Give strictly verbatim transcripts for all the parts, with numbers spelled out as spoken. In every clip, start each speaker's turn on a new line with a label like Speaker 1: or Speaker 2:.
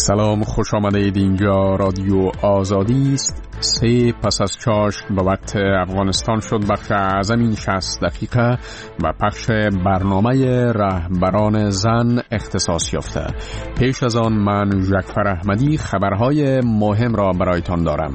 Speaker 1: سلام، خوش آمدید. اینجا رادیو آزادی است. سه پس از چاشت به وقت افغانستان شد بخش اعظم این شصت دقیقه و پخش برنامه رهبران زن اختصاص یافته. پیش از آن من جعفر احمدی خبرهای مهم را برایتان دارم.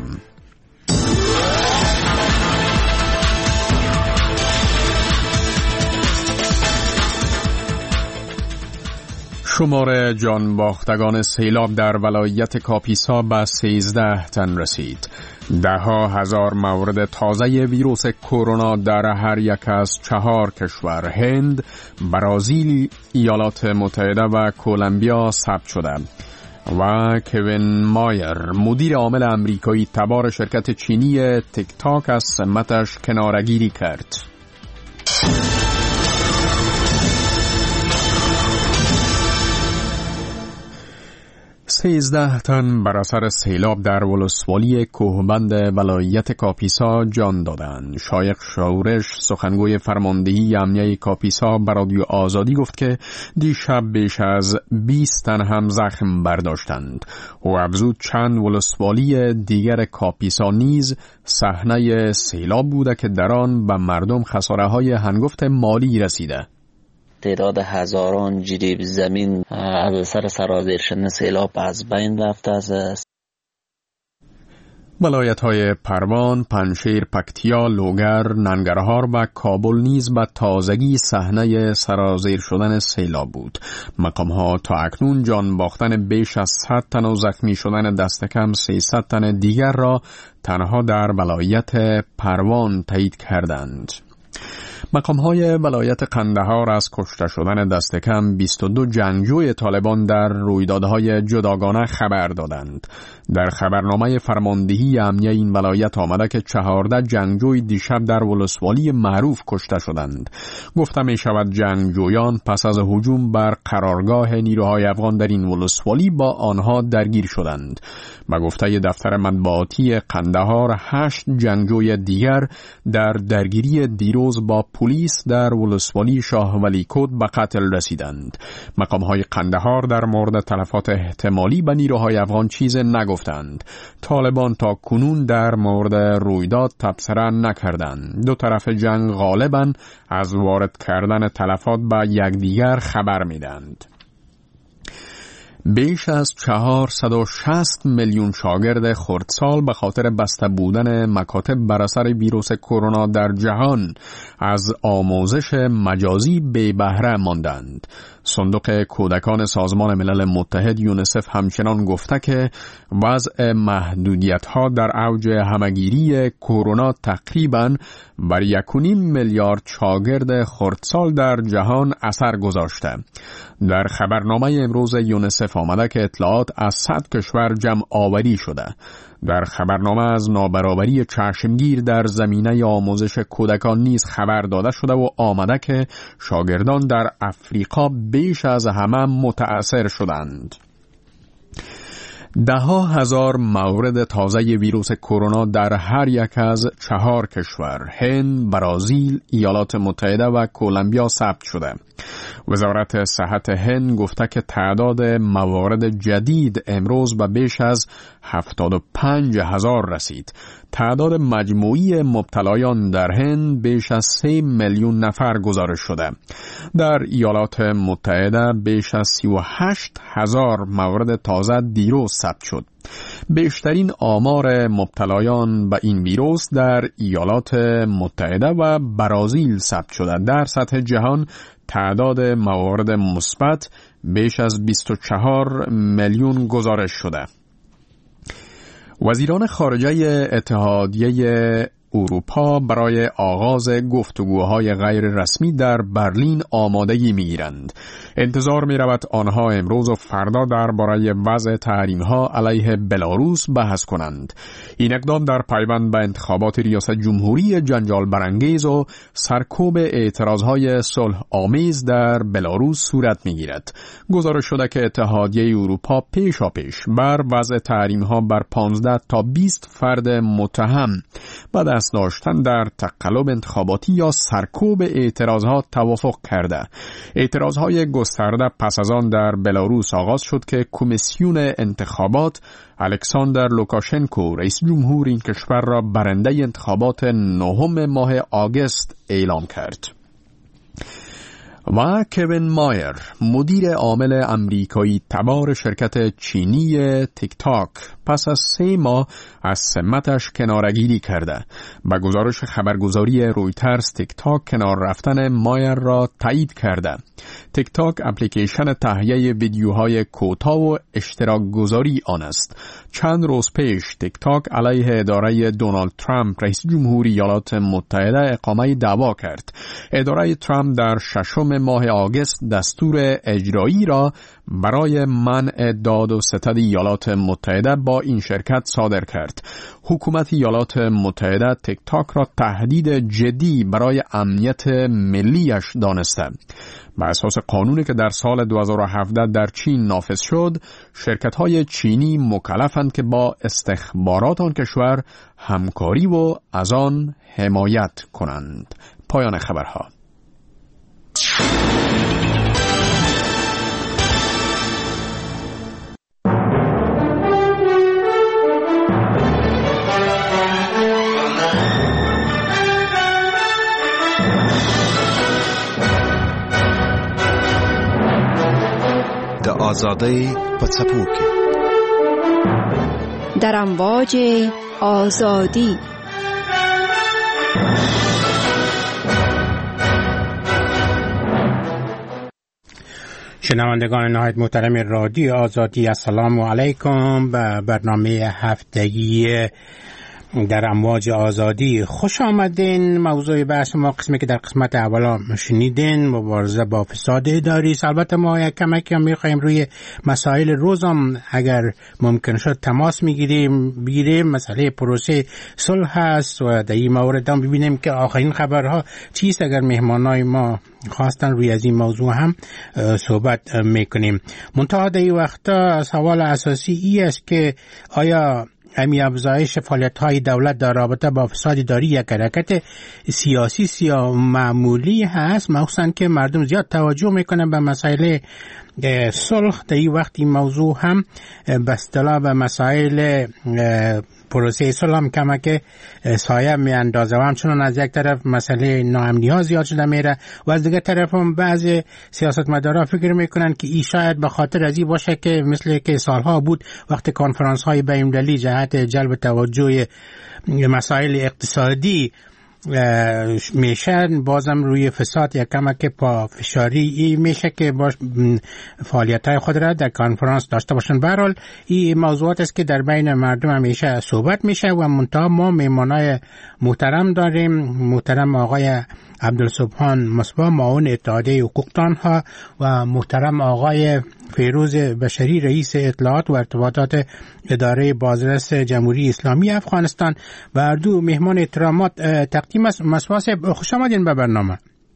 Speaker 1: شمار جان باختگان سیلاب در ولایت کاپیسا به سیزده تن رسید. ده ها هزار مورد تازه ویروس کرونا در هر یک از چهار کشور هند، برزیل، ایالات متحده و کلمبیا ثبت شده. و کوین مایر مدیر عامل امریکایی تبار شرکت چینی تیک تاک از سمتش کناره‌گیری کرد. سیزده تن بر اثر سیلاب در ولسوالی کوهبند ولایت کاپیسا جان دادند. شایق شورش سخنگوی فرماندهی امنیه کاپیسا به رادیو آزادی گفت که دیشب بیش از بیست تن هم زخم برداشتند. او افزود چند ولسوالی دیگر کاپیسا نیز صحنه سیلاب بوده که در آن به مردم خساره‌های هنگفت مالی رسیده.
Speaker 2: تعداد هزاران جریب زمین از سر سرازیر شدن سیلاب از بین رفته است.
Speaker 1: ولایت‌های پروان، پنجشیر، پکتیا، لوگر، ننگرهار و کابل نیز به تازگی صحنه سرازیر شدن سیلاب بود. مقام‌ها تا اکنون جان باختن بیش از صد تن و زخمی شدن دست کم سیصد تن دیگر را تنها در ولایت پروان تایید کردند. مقام‌های ولایت قندهار از کشته شدن دست کم بیست و دو جنگجوی طالبان در رویدادهای جداگانه خبر دادند. در خبرنامه فرماندهی امنیه این ولایت آمده که چهارده جنگجوی دیشب در ولسوالی معروف کشته شدند. گفته می شود جنگجویان پس از هجوم بر قرارگاه نیروهای افغان در این ولسوالی با آنها درگیر شدند. به گفته دفتر مطبوعاتی قندهار، هشت جنگجوی دیگر در درگیری دیروز با پلیس در ولسوالی شاه ولی کود به قتل رسیدند. مقام‌های قندهار در مورد تلفات احتمالی به نیروهای افغان چیز نگفتند. طالبان تا کنون در مورد رویداد تبصره نکردند. دو طرف جنگ غالباً از وارد کردن تلفات به یکدیگر خبر میدند. بیش از چهارصد و شصت میلیون شاگرد خردسال به خاطر بسته بودن مکاتب بر اثر ویروس کرونا در جهان از آموزش مجازی بی بهره ماندند. صندوق کودکان سازمان ملل متحد یونیسف همچنان گفته که وضع محدودیت‌ها در اوج همگیری کرونا تقریباً بر یک و نیم میلیارد شاگرد خردسال در جهان اثر گذاشته. در خبرنامه امروز یونیسف آمده که اطلاعات از صد کشور جمع آوری شده. در خبرنامه از نابرابری چشمگیر در زمینه آموزش کودکان نیز خبر داده شده و آمده که شاگردان در افریقا بیش از همه متأثر شدند. ده ها هزار مورد تازه ویروس کرونا در هر یک از چهار کشور هند، برزیل، ایالات متحده و کلمبیا ثبت شده. وزارت صحت هند گفته که تعداد موارد جدید امروز به بیش از هفتاد و پنج هزار رسید. تعداد مجموعی مبتلایان در هند بیش از سه میلیون نفر گزارش شده. در ایالات متحده بیش از سی و هشت هزار مورد تازه دیروز ثبت شد. بیشترین آمار مبتلایان به این ویروس در ایالات متحده و برزیل ثبت شده. در سطح جهان تعداد موارد مثبت بیش از بیست و چهار میلیون گزارش شده. وزیران خارجه اتحادیه اروپا برای آغاز گفتگوهای غیر رسمی در برلین آمادگی می‌گیرند. انتظار می‌رود آنها امروز و فردا درباره وضع تحریم‌ها علیه بلاروس بحث کنند. این اقدام در پیوند به انتخابات ریاست جمهوری جنجال برانگیز و سرکوب اعتراضهای صلح آمیز در بلاروس صورت می‌گیرد. گزارش شده که اتحادیه اروپا پیشاپیش بر وضع تحریم‌ها بر پانزده تا بیست فرد متهم با دست داشتن در تقلب انتخاباتی یا سرکوب اعتراضها توافق کرده. اعتراضهای گسترده پس از آن در بلاروس آغاز شد که کمیسیون انتخابات الکساندر لوکاشنکو رئیس جمهور این کشور را برنده انتخابات نهم ماه آگوست اعلام کرد. و کوین مایر مدیر عامل امریکایی تبار شرکت چینی تیک تاک پس از سه ماه از سمتش کنارگیری کرده. با گزارش خبرگزاری رویترز تیک تاک کنار رفتن مایر را تایید کرده. تیک تاک اپلیکیشن تهیه ویدیوهای کوتاه و اشتراک گذاری آن است. چند روز پیش تیک تاک علیه اداره دونالد ترامپ رئیس جمهوری ایالات متحده اقامه دعوا کرد. اداره ترامپ در ششم ماه آگوست دستور اجرایی را برای منع داد و ستد ایالات متحده با این شرکت صادر کرد. حکومت ایالات متحده تیک تاک را تهدید جدی برای امنیت ملیش دانسته. بر اساس قانونی که در سال دو هزار و هفده در چین نافذ شد، شرکت‌های چینی مکلفند که با استخبارات آن کشور همکاری و از آن حمایت کنند. پایان خبرها.
Speaker 3: آزادی پڅپوکي
Speaker 4: در امواج آزادی.
Speaker 5: شنوندگان نهایت محترم رادیو آزادی، السلام علیکم. به برنامه هفتگی در امواج آزادی خوش آمدین. موضوع بحث ما قسمی که در قسمت اولا شنیدین مبارزه با فساد اداری. البته ما یک کمکی هم میخوایم روی مسائل روزم اگر ممکن شد تماس میگیریم بگیریم. مسئله پروسه صلح هست و در این مورد هم ببینیم که آخرین خبرها چیست. اگر مهمانای ما خواستن روی از این موضوع هم صحبت میکنیم. منتها در این وقتا سوال اساسی ای است که آیا امی افزایش فعالیت‌های دولت در رابطه با فساد اداری یک حرکت سیاسی سیا معمولی هست، مخصوصاً که مردم زیاد توجه میکنن به مسائل صلح. در این وقت این موضوع هم به اصطلاح به مسائل پروسه صلح هم کمک سایه می اندازه و همچنان از یک طرف مسئله ناامنی ها زیاد شده میره و از دیگه طرف هم بعض سیاستمدارا فکر میکنن که این شاید به خاطر از این باشه که مثل که سالها بود وقت کنفرانس های بین‌المللی جهت جلب توجه مسائل اقتصادی میشن، بازم روی فساد یک کمک پا فشاری میشه که باش فعالیت‌های خود را در کنفرانس داشته باشن. به هر حال این موضوعات است که در بین مردم همیشه صحبت میشه و منتها ما میمانای محترم داریم. محترم آقای عبدالسبحان مصباح معاون اتحادیه حقوقدان ها و محترم آقای فیروز بشری رئیس اطلاعات و ارتباطات اداره بازرس جمهوری اسلامی افغانستان و هر دو مهمان احترامات تقدیم است. مصباح صاحب خوش آمدین به برنامه.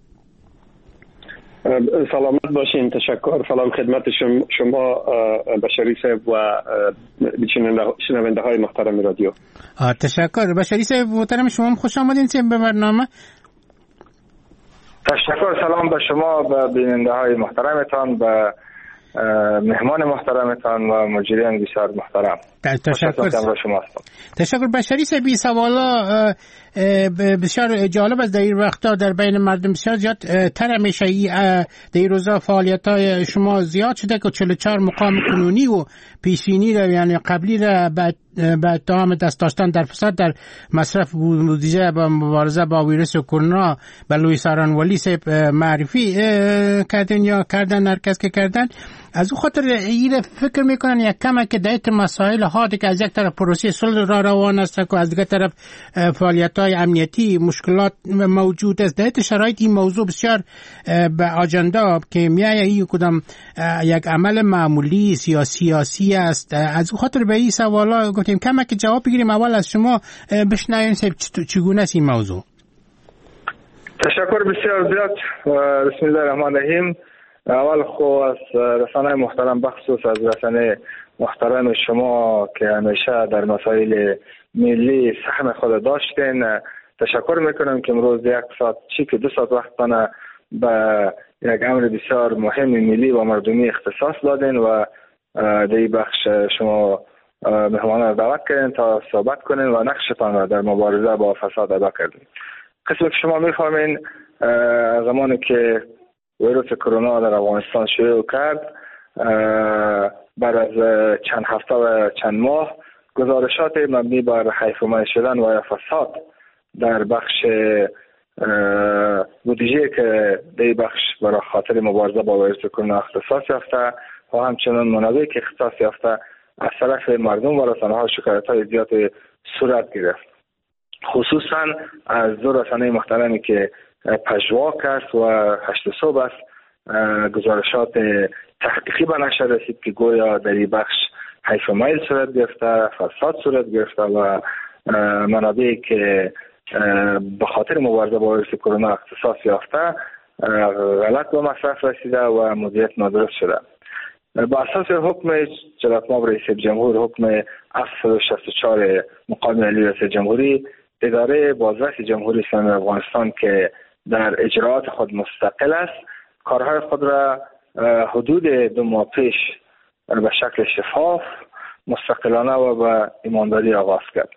Speaker 6: سلامت باشین. تشکر. سلام خدمت شما بشری صاحب و شنونده های محترم رادیو.
Speaker 5: تشکر. بشری صاحب محترم شما خوش آمدین صاحب به برنامه.
Speaker 7: تشکر. سلام به شما، به بیننده های محترمتان، به مهمان محترمتان و مجریان بسیار محترم.
Speaker 5: تشکر. تشکر. بشری صاحب سوالا بسیار جالب است. در این وقتا در بین مردم بسیار زیاد تر میشه. در این روزا فعالیت های شما زیاد شده که چهل و چهار مقام کنونی و پیشینی را یعنی قبلی را به اتهام دست داشتن در فساد در مصرف بودجه با مبارزه با ویروس کرونا به لوی سارانوالی صاحب معرفی کردن یا کردن هر کس که کردن. از اون خاطر این فکر میکنن یک کمک که در مسائل ها که از یک طرف پروسه صلح را روان است و از دیگر طرف فعالیت های امنیتی مشکلات موجود است. در شرایط این موضوع بسیار به آجندا که میایه این کدام یک عمل معمولی سیاسی سیاسی است. از اون خاطر به این سوالا گفتیم کمک جواب بگیریم. اول از شما بشنویم چگونه است این موضوع.
Speaker 7: تشکر بسیار زیاد. بسم الله الرحمن الرحیم. اول خو از رسانه محترم بخصوص از رسانه محترم شما که همیشه در مسائل ملی سهم خود داشتین. تشکر میکنم که امروز یک ساعت چی که دو ساعت وقت تانه به یک امر بسیار مهم ملی و مردمی اختصاص دادین و در این بخش شما مهمان را دعوت کردین تا صحبت کنین و نقشتان را در مبارزه با فساد ادا کردین. قسمی که شما میفهمین زمانی که ویروس کرونا در افغانستان شروع کرد، بعد از چند هفته و چند ماه گزارشات مبنی بر حیف‌آمیز شدن و فساد در بخش بودجه که در بخش برای خاطر مبارزه با ویروس کرونا اختصاص یافته و همچنین منابعی که اختصاص یافته از طرف مردم و رسانه‌ها شکایت‌های زیاد صورت گرفت. خصوصا از دو رسانه محترمی که پژواک است و هشت صبح است گزارشات تحقیقی به نشر رسید که گویا در این بخش حیف‌آمیز صورت گرفته، فساد صورت گرفته و منابعی که به خاطر مبارزه با ویروس کرونا اختصاص یافته غلط به مصرف رسیده و مدیریت نادرست شده. با اساس حکم جلالت مآب رئیس جمهور، حکم هفتصد و شصت و چهار مقام علی رئیس جمهوری، اداره بازرس جمهوری اسلامی افغانستان که در اجراءات خود مستقل است، کارهای خود را حدود دو ماه پیش به شکل شفاف، مستقلانه و با ایمانداری آغاز کرد.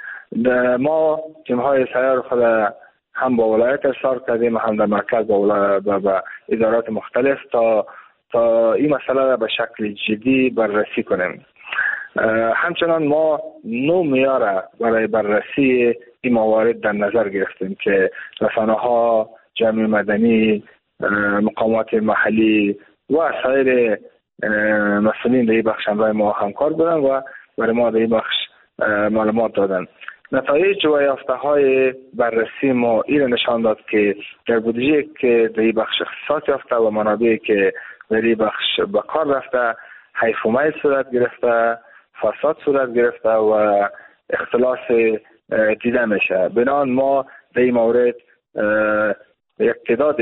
Speaker 7: ما تیم‌های سیار خود هم با ولایت ارسال کردیم، هم در مرکز با, با, با ادارات مختلف تا تا این مسئله را به شکل جدی بررسی کنیم. همچنان ما نو معیار برای بررسی این موارد در نظر گرفتیم که رسانه‌ها، جامعه مدنی، مقامات محلی و سایر مسئولین در این بخش همراه ما همکار بودن و برای ما در این بخش معلومات دادن. نتایج و یافته‌های بررسی ما این نشان داد که در بودجه که در این بخش اختصاص یافته و منابعی که در این بخش به کار رفته حیف‌آمیز صورت گرفته، فساد صورت گرفته و اختلاس دیده میشه. بنابراین ما در این مورد یک تعداد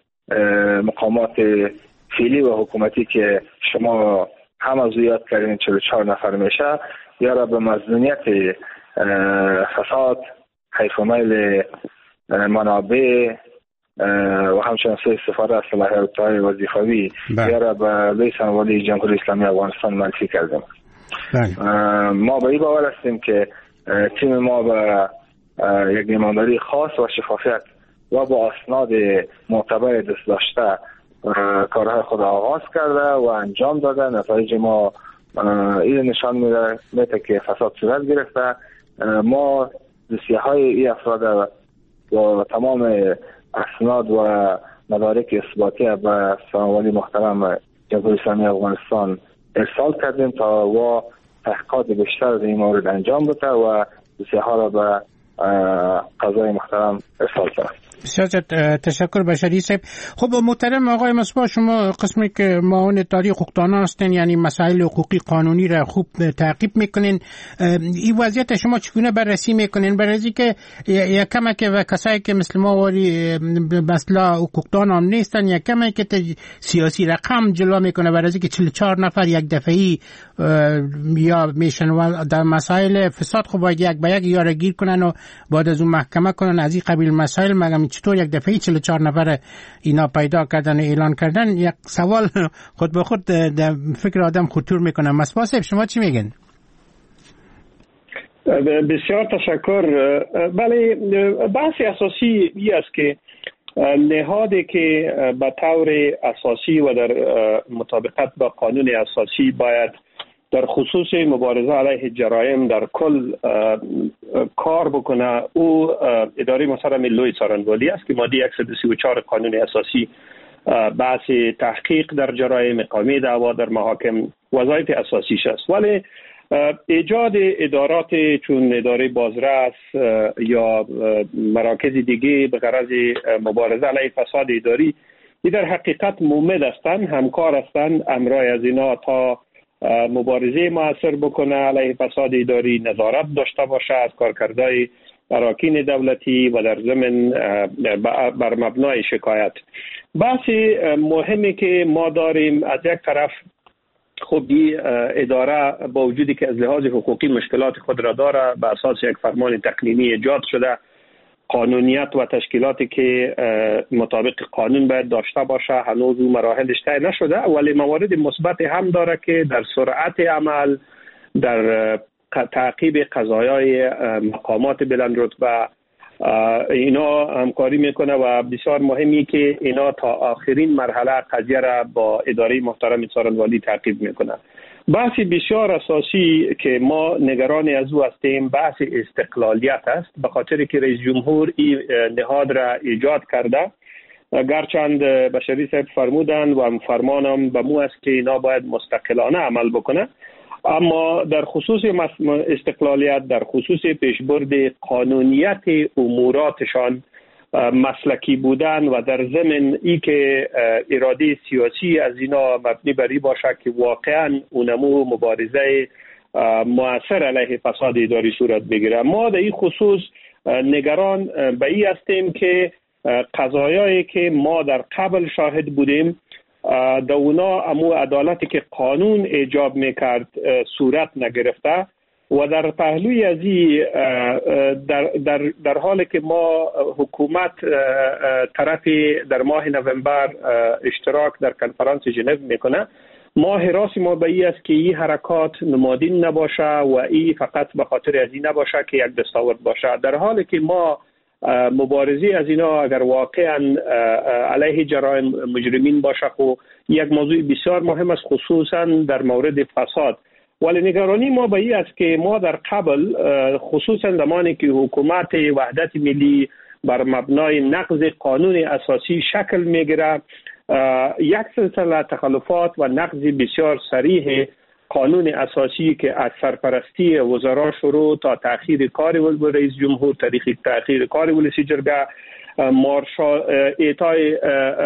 Speaker 7: مقامات فعلی و حکومتی که شما هم از یاد کردین چهل و چهار نفر میشه یا را به مظنونیت فساد، حیف‌آمیز منابع و همچنین سوء استفاده از صلاحیت‌های وظیفوی یا را به رئیس والی جمهوری اسلامی افغانستان منفی کردیم. ما به این باور هستیم که تیم ما به یک ایمانداری خاص و شفافیت و با اسناد معتبر دست داشته کارهای خود آغاز کرده و انجام داده. نتایج ما این نشان میده که فساد صورت گرفته. ما دوسیه‌های این افراد با تمام اسناد و مدارک اثباتی به سرانوالی محترم جمهوری اسلامی افغانستان ارسال کردیم تا و تحقیقات بیشتر در این مورد انجام بده و دوسیه‌ها را به قضای محترم ارسال کرد.
Speaker 5: بسیار تشکر بشری صاحب. خب محترم آقای مصباح، شما قسمی که معاون اداری حقوقدان هستین، یعنی مسائل حقوقی قانونی را خوب تعقیب میکنین، این وضعیت شما چگونه بررسی میکنین؟ برای که یکم که و کسایی که مثل ما ولی مثلا حقوقدان هم نیستن، یکم که سیاسی رقم جلوه میکنه، برای که چهل و چهار نفر یک دفعی یا میشن و در مسائل فساد خب باید یک به یک یارگیر کنن و بعد از اون محکمه کنن از این قبیل مسائل. مگم چطور یک دفعه چهل و چهار نفر اینا پیدا کردن و اعلان کردن؟ یک سوال خود به خود در فکر آدم خطور میکنه. مصباح صاحب شما چی میگن؟
Speaker 6: بسیار تشکر. بله، بحث اساسی این است که نهادی که به طور اساسی و در مطابقت با قانون اساسی باید در خصوص مبارزه علیه جرایم در کل کار بکنه، او اداره محترم لوی څارنوالي است که ماده صد و سی و چهار قانون اساسی بحث تحقیق در جرایم، اقامه دعوا در محاکم وظایف اساسیش است. ولی ایجاد ادارات چون اداره بازرس یا مراکز دیگه به غرض مبارزه علیه فساد اداری، این در حقیقت مومد هستند، همکار هستند، همراه از اینا تا مبارزه موثر بکنه علیه فساد اداری، نظارت داشته باشه از کارکردهای اراکین دولتی و در ضمن بر مبنای شکایت. بحث مهمی که ما داریم، از یک طرف خب این اداره با وجودی که از لحاظ حقوقی مشکلات خود را داره، به اساس یک فرمان تقنینی ایجاد شده، قانونیت و تشکیلاتی که مطابق قانون باید داشته باشه هنوز اون مراحلش طی نشده، ولی موارد مثبت هم داره که در سرعت عمل، در تعقیب قضایای مقامات بلند رتبه اینا همکاری میکنه و بسیار مهمی که اینا تا آخرین مرحله قضیه را با اداره محترم څارنوالي تعقیب میکنه. بحث بسیار اساسی که ما نگران از او هستیم بحث استقلالیت است، به خاطر که رئیس جمهور این نهاد را ایجاد کرده، گرچند بشری صاحب فرمودن و فرمانم به مو است که اینا باید مستقلانه عمل بکنه، اما در خصوص استقلالیت، در خصوص پیشبرد قانونیت اموراتشان مسلکی بودن و در ضمن ای که اراده سیاسی از اینا مبنی بر این باشه که واقعا اونمو مبارزه مؤثر علیه فساد اداری صورت بگیره. ما در این خصوص نگران به این هستیم که قضایایی که ما در قبل شاهد بودیم در اونا امو عدالتی که قانون ایجاب میکرد صورت نگرفته و در پهلوی از این در, در, در حالی که ما حکومت طرف در ماه نوامبر اشتراک در کنفرانس ژنو میکنه، ما حراس ما به این است که این حرکات نمادین نباشه و این فقط به خاطر از این نباشه که یک دستاورد باشه، در حالی که ما مبارزه از اینا اگر واقعا علیه جرایم مجرمین باشه خب یک موضوع بسیار مهم است، خصوصا در مورد فساد. ولی نگرانی ما به این است که ما در قبل خصوصا زمانی که حکومت وحدت ملی بر مبنای نقض قانون اساسی شکل میگیره، یک سلسله تخلفات و نقض بسیار صریح قانون اساسی که از سرپرستی وزرا شروع تا تأخیر کار رئیس جمهور، تاریخ تأخیر کار ولسی جرگه، مارشال ایتای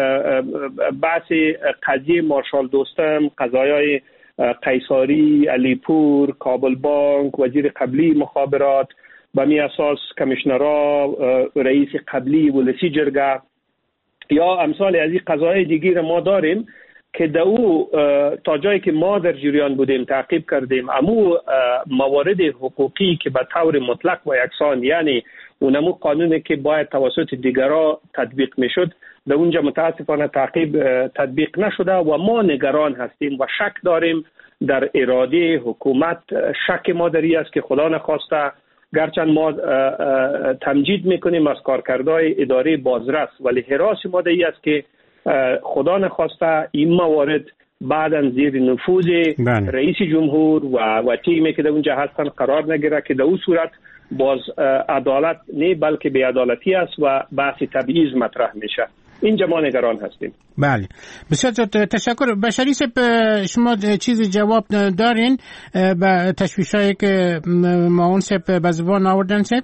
Speaker 6: بحث قضیه مارشال دوستم، قضایای قیصاری، علیپور، کابل بانک، وزیر قبلی مخابرات، به می اساس کمیشنرا، رئیس قبلی ولسی جرگه یا امثال از این قضایای دیگر ما داریم که در او تا جایی که ما در جریان بودیم تعقیب کردیم، امو موارد حقوقی که به طور مطلق و یکسان، یعنی اونمو قانونی که باید توسط دیگرها تطبیق میشد، در اونجا متاسفانه تعقیب تطبیق نشده و ما نگران هستیم و شک داریم در اراده حکومت. شک ما در این است که خدا نخواسته، گرچند ما تمجید میکنیم از کارکردهای اداره بازرس، ولی حراس ما در این است که خدا نخواسته این موارد بعداً زیر نفوذ بله. رئیس جمهور و و تیمی که در اونجا هستن قرار نگیره که در اون صورت باز عدالت نه بلکه بی‌عدالتی است و بحث تبعیض مطرح میشه. اینجا ما نگران هستیم.
Speaker 5: بله بسیار تشکر. بشری صاحب شما چیز جواب دارین به تشویشایی که معاون صاحب به زبان آوردن صاحب؟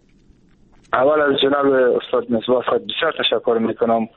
Speaker 7: اول از جناب استاد مصباح خود بسیار تشکر میکنم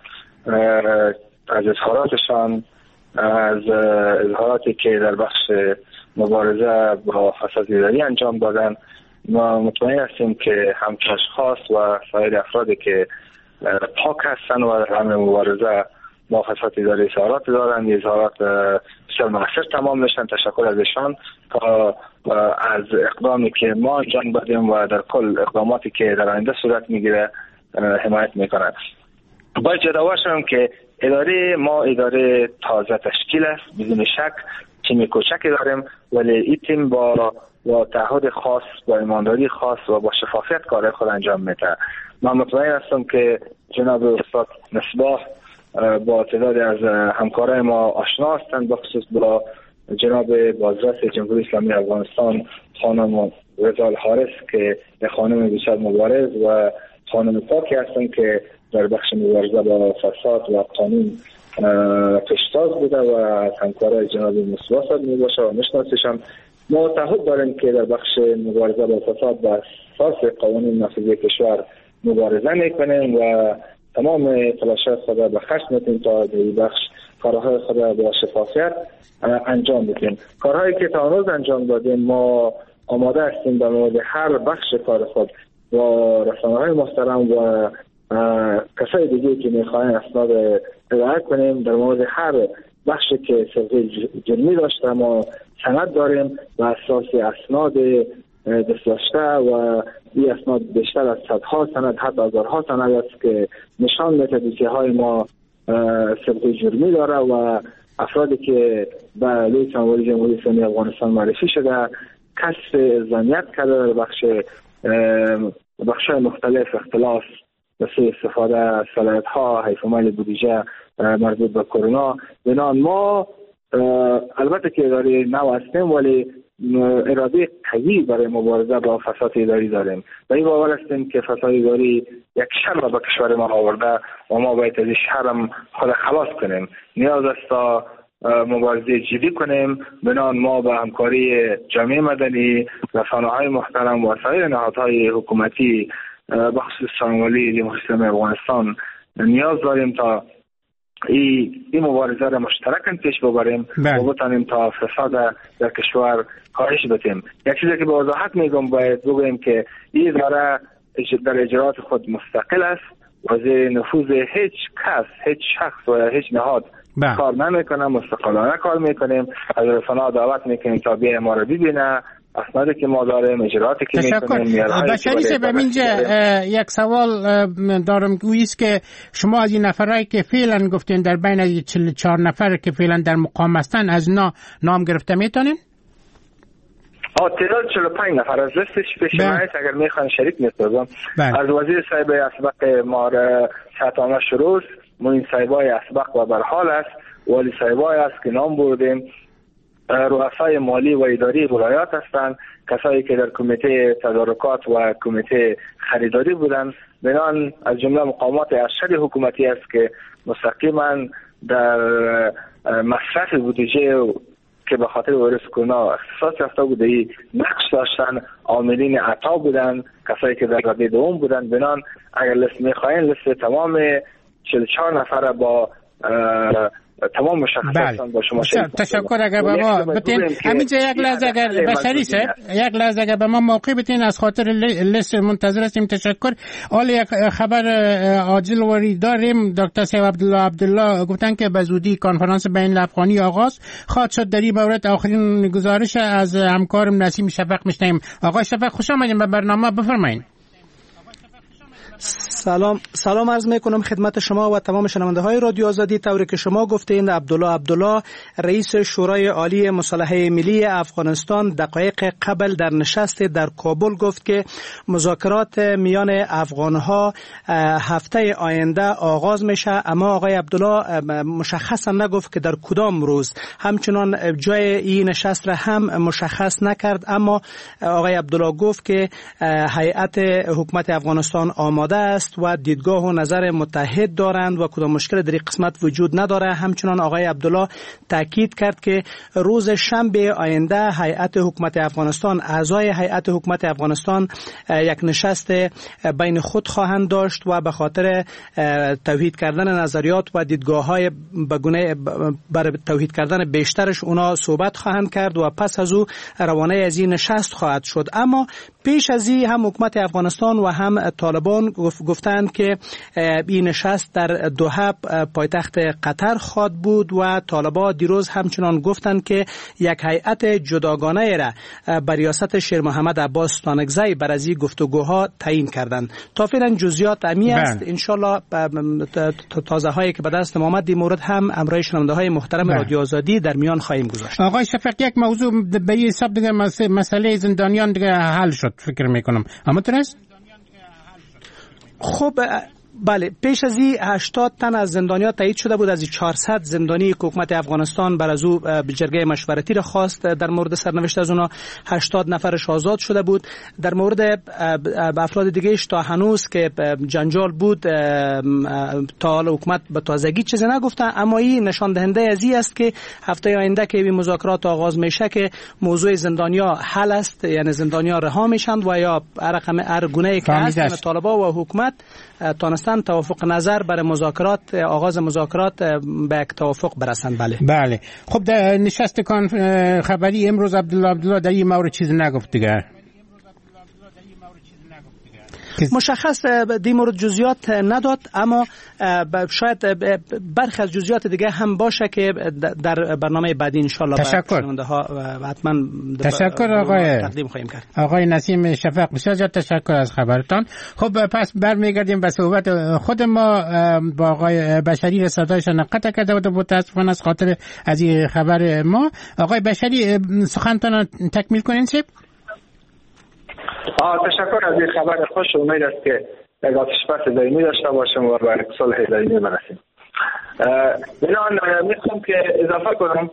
Speaker 7: از اظهاراتشان، از اظهاراتی که در بخش مبارزه با فساد اداری انجام دادن. ما مطمئن هستیم که هم اشخاص و سایر افرادی که پاک هستن و در همه مبارزه با فساد اداری اظهارات دارن، اظهارات بسیار مؤثر تمام میشن. تشکر ازشان تا از اقدامی که ما انجام دادیم و در کل اقداماتی که در آینده صورت میگیره حمایت میکنند. باید جداور شدم که اداره ما اداره تازه تشکیل است، بدون شک تیم کوچکی داریم، ولی این تیم با با تعهد خاص، با ایمانداری خاص و با شفافیت کار خود انجام میده. من مطمئن هستم که جناب استاد مصباح با تعدادی از همکارای ما آشنا هستند، بخصوص با جناب بازرس جمهوری اسلامی افغانستان خانم رضا الحارث که خانم بسیار مبارز و خانم پاکی هستند که در بخش مبارزه با فساد و قانون پیشتاز بوده و از همکارای جناب مصباح صاحب میباشه و میشناسیشم. ما تعهد داریم که در بخش مبارزه با فساد و اساس قوانین نافذه کشور مبارزه میکنیم و تمام تلاشات خود به خرج میتیم تا در این بخش کارهای خود با شفافیت انجام بدیم. کارهایی که تا امروز انجام دادیم ما آماده هستیم در مورد هر بخش کار خود با رسانه‌های محترم و کسای دیگه که میخواین اسناد ارائه کنیم در مورد هر بخشی که سابقه جرمی داشته ما سند داریم و اساس اسناد دست داشته و این اسناد بیشتر از صدها سند حتی هزارها سند است که نشان میده دوسیه های ما سابقه جرمی داره و افرادی که به لوی ساموئل جمهوری اسلامی افغانستان معرفی شده کسب زنیت کرده در بخش بخش‌های مختلف اختلاس مثل استفاده از صلاحیت ها حیف مال بودجه مربوط به کرونا. بنابراین ما البته که اداره نو هستیم ولی اراده قوی برای مبارزه با فساد اداری داریم و این باور هستیم که فساد اداری یک شر به کشور ما آورده و ما باید از این شر خود خلاص کنیم. نیاز است تا مبارزه جدی کنیم. بنابراین ما به همکاری جامعه مدنی، رسانه‌های محترم و سایر نهادهای حکومتی بخصوص ساموئل جمهوری اسلامی افغانستان نیاز داریم تا این ای مبارزه را مشترکاً پیش ببریم و بتانیم تا فساد در کشور کاهش بدیم. یک چیزی که به وضاحت میگم باید بگویم که این اداره در اجرات خود مستقل است و زیر نفوذ هیچ کس، هیچ شخص و هیچ نهاد با. کار نمیکنه. مستقلانه کار میکنیم. از رسانه‌ها دعوت میکنیم تا بیای ما را ببینه، اسنادی که ما داریم، اجراتی که میکنیم.
Speaker 5: بشری صاحب اینجا یک سوال دارم گویست که شما از این نفرایی که فعلا گفتین در بین از چهل و چهار نفر که فعلا در مقام هستن از نا نام گرفته میتونین؟
Speaker 7: آه تعداد چهل و پنج نفر از لستش پیش ما است. اگر میخوان شریک میسازم از وزیر صاحب اسبق ما ساتانه شروز، موین صاحبای اسبق و برحال است، والی صاحبای است که نام بردیم، رؤسای مالی و اداری ولایات هستند، کسایی که در کمیته تدارکات و کمیته خریداری بودند. بنان از جمله مقامات ارشد حکومتی است که مستقیما در مصرف بودجه که به خاطر ویروس کرونا اختصاص یافته بوده ای نقش داشتن، عاملین عطا بودن، کسایی که در رده دوم بودن. بنان اگر لیست میخواین لیست تمام چهل و چهار نفر با تمام مشخصات با شما شریک.
Speaker 5: تشکر. اگر به ما بتین همینجا یک لحظه اگر بشری صاحب یک لحظه اگر به ما موقع بتین از خاطر لیست منتظر هستیم. تشکر. حالا یک خبر عاجل وری داریم. دکتر سیف عبدالله عبدالله گفتن که به زودی کنفرانس بین الافغانی آغاز خواهد شد. در این مورد آخرین گزارش از همکارم نسیم شفق میشنیم. آقای شفق خوش آمدید به برنامه، بفرمایید.
Speaker 3: سلام سلام عرض میکنم خدمت شما و تمام شنونده های رادیو آزادی. طوری که شما گفتین عبدالله عبدالله رئیس شورای عالی مصالحه ملی افغانستان دقایق قبل در نشست در کابل گفت که مذاکرات میان افغان ها هفته آینده آغاز میشه، اما آقای عبدالله مشخصا نگفت که در کدام روز. همچنان جای این نشست را هم مشخص نکرد، اما آقای عبدالله گفت که هیئت حکومت افغانستان آماده است و دیدگاه و نظر متحد دارند و کدام مشکل در این قسمت وجود نداره. همچنان آقای عبدالله تاکید کرد که روز شنبه آینده هیئت حکومت افغانستان، اعضای هیئت حکومت افغانستان یک نشست بین خود خواهند داشت و به خاطر توحید کردن نظریات و دیدگاه‌های بگونه بر توحید کردن بیشترش اونا صحبت خواهند کرد و پس از او روانه از این نشست خواهد شد. اما پیش از این هم حکومت افغانستان و هم طالبان گفتند که این نشست در دوحه پایتخت قطر خواهد بود و طالبان دیروز همچنان گفتند که یک هیئت جداگانه را بر ریاست شیر محمد عباس تانکزی بر از این گفتگوها تعیین کردند. تا فعلا جزئیات امی است. ان شاء الله تازه هایی که به دست ما آمد این مورد هم امرای شنونده های محترم رادیو آزادی در میان خواهیم گذاشت.
Speaker 5: آقای شفق یک موضوع به حساب دیگه مسئله زندانیان دیگه حل شد فکر میکنم، اما ترست
Speaker 3: خب بله، پیش از این هشتاد تن از زندانیان تایید شده بود. از چهارصد زندانی که حکومت افغانستان بر از او جرگه مشورتی را خواست در مورد سرنوشت از اونا هشتاد نفرش آزاد شده بود. در مورد افراد دیگهش تا هنوز که جنجال بود تا حالا حکومت به تازگی چیزی نگفته، اما این نشان دهنده از این است که هفته آینده که این مذاکرات آغاز میشه که موضوع زندانیا حل است، یعنی زندانیا رها میشند و یا رقم هر گونه‌ای که هست طالبان و حکومت تانستن توافق نظر برای مذاکرات، آغاز مذاکرات به یک توافق برسند. بله
Speaker 5: بله. خب در نشست کان خبری امروز عبدالله عبدالله در این مورد چیزی نگفت دیگه.
Speaker 3: مشخص دی مورد جزئیات نداد، اما شاید برخی از جزئیات دیگه هم باشه که در برنامه بعدی ان شاء الله
Speaker 5: تشکر
Speaker 3: حتما
Speaker 5: تشکر آقای
Speaker 3: تقدیم خواهیم کرد.
Speaker 5: آقای نسیم شفق بسیار زیاد تشکر از خبرتان. خب پس برمیگردیم به صحبت خود ما. با آقای بشری رساله‌شان قطع کرده بود متاسفانه از خاطر از این خبر ما. آقای بشری سخنتان تکمیل کنین چه؟
Speaker 7: آه تشکر از این خبر خوش. امید است که یک آتش بس دائمی داشته باشیم و به صلح دائمی برسیم. من میخوام که اضافه کنم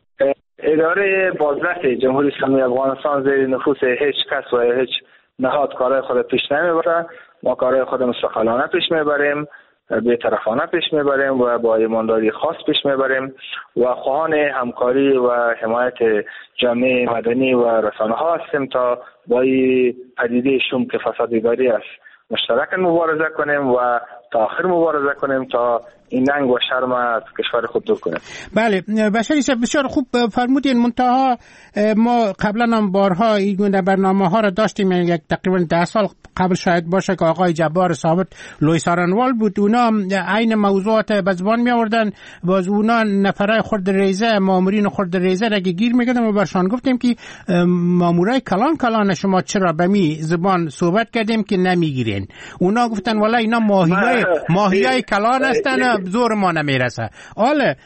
Speaker 7: اداره بازرس جمهوری اسلامی افغانستان زیر نفوذ هیچ کس و هیچ نهاد کارهای خود پیش نمیبره. ما کارهای خود مستقلانه پیش میبریم، بی‌طرفانه پیش میبریم و با ایمانداری خاص پیش میبریم و خواهان همکاری و حمایت جامعه مدنی و رسانه ها هستیم تا با این پدیده شوم که فساد اداری است مشترکاً مبارزه کنیم و تا آخر مبارزه کنیم تا این ننگ و شرم از کشور خود دور کنیم.
Speaker 5: بله بشری صاحب بسیار خوب فرمودین. منتها ما قبلا هم بارها این گونه برنامه ها را داشتیم، یعنی یک تقریبا ده سال قبل شاید باشه که آقای جبار ثابت لوی سارنوال بود، اونا عین موضوعات به زبان می آوردن، باز اونا نفرای خرد ریزه مامورین خرد ریزه را گیر می‌کردن و برشان گفتیم که مامورای کلان کلان شما چرا به می زبان صحبت کردیم که نمیگیرین. اونا گفتن والا اینا ماهیای ماهیای کلان هستن، زور ما نمیرسه. آله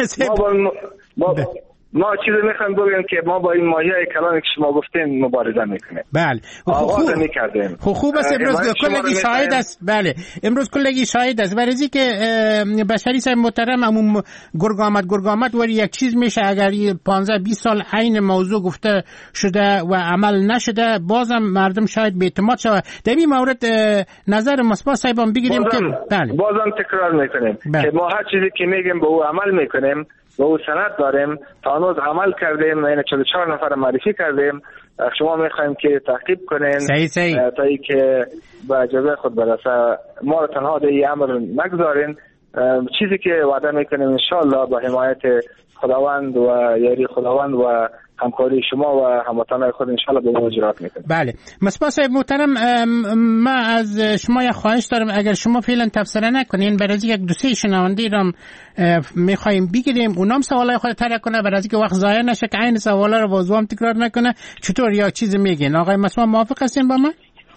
Speaker 7: ما ما چیزی میخوام بگم که ما با این ماهیای کلانی که شما گفتین مبارزه میکنیم.
Speaker 5: بله
Speaker 7: آغاز میکردیم.
Speaker 5: خوب است امروز کلگی شاهد است. بله امروز کلگی شاهد است برای اینکه بشری صاحب محترم همون گرگامت گرگامت ولی یک چیز میشه اگر پانزده بیست سال عین موضوع گفته شده و عمل نشده بازم مردم شاید بی‌اعتماد شود. در این مورد نظر مصباح صاحبم بگیریم که
Speaker 7: بله بازم تکرار میکنیم که ما هر چیزی که میگیم به او عمل میکنیم و او سند داریم، تا هنوز عمل کردیم، یعنی چهل و چهار نفر معرفی کردیم. شما میخوایم که تعقیب کنین
Speaker 5: صحیح صحیح.
Speaker 7: تا ای که به اجازه خود برسه ما رو تنها در این امر نگذارین. چیزی که وعده میکنیم انشاءالله با حمایت خداوند و یاری خداوند و همکاری شما و هموطنان خود انشاءالله به اجرات میکنیم.
Speaker 5: بله مصباح صاحب محترم، ما از شما یک خواهش دارم اگر شما فعلا تفسیر نکنین برای یک دو سه شنونده را میخوایم بگیریم اونام سوالای خود طرح کنه برای اینکه وقت ضایع نشه که عین سوالا رو بازم تکرار نکنه. چطور یا چیزی میگین آقای مصباح موافق هستین با من؟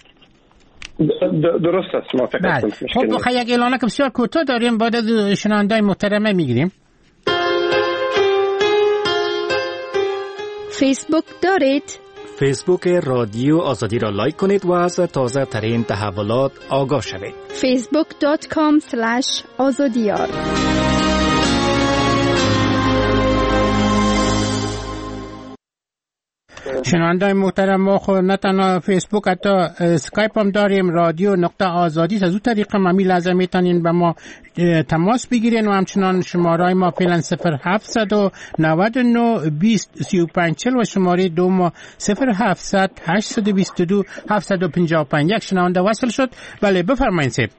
Speaker 6: درست است موافق هستم.
Speaker 5: خب بخوای یک اعلانه که بسیار کوتاه داریم بعد از شنونده محترم میگیریم.
Speaker 4: فیسبوک دارید؟
Speaker 8: فیسبوک رادیو آزادی را لایک کنید و از تازه ترین تحولات آگاه شوید.
Speaker 4: فیسبوک دات کام سلش آزادیار.
Speaker 5: شنوندای محترم ما خود نه تنها فیسبوک حتی اسکایپ هم داریم، رادیو نقطه آزادی. از اون طریق ممی لازم میتونین با ما تماس بگیرین و همچنان شماره ما فعلا صفر هفتصد و نود و نه بیست سی و پنج چهل و شماره دو ما صفر هفتصد هشتصد و بیست و دو هفتصد و پنجاه و پنج. یک شنونده وصل شد. بله بفرمایید سید.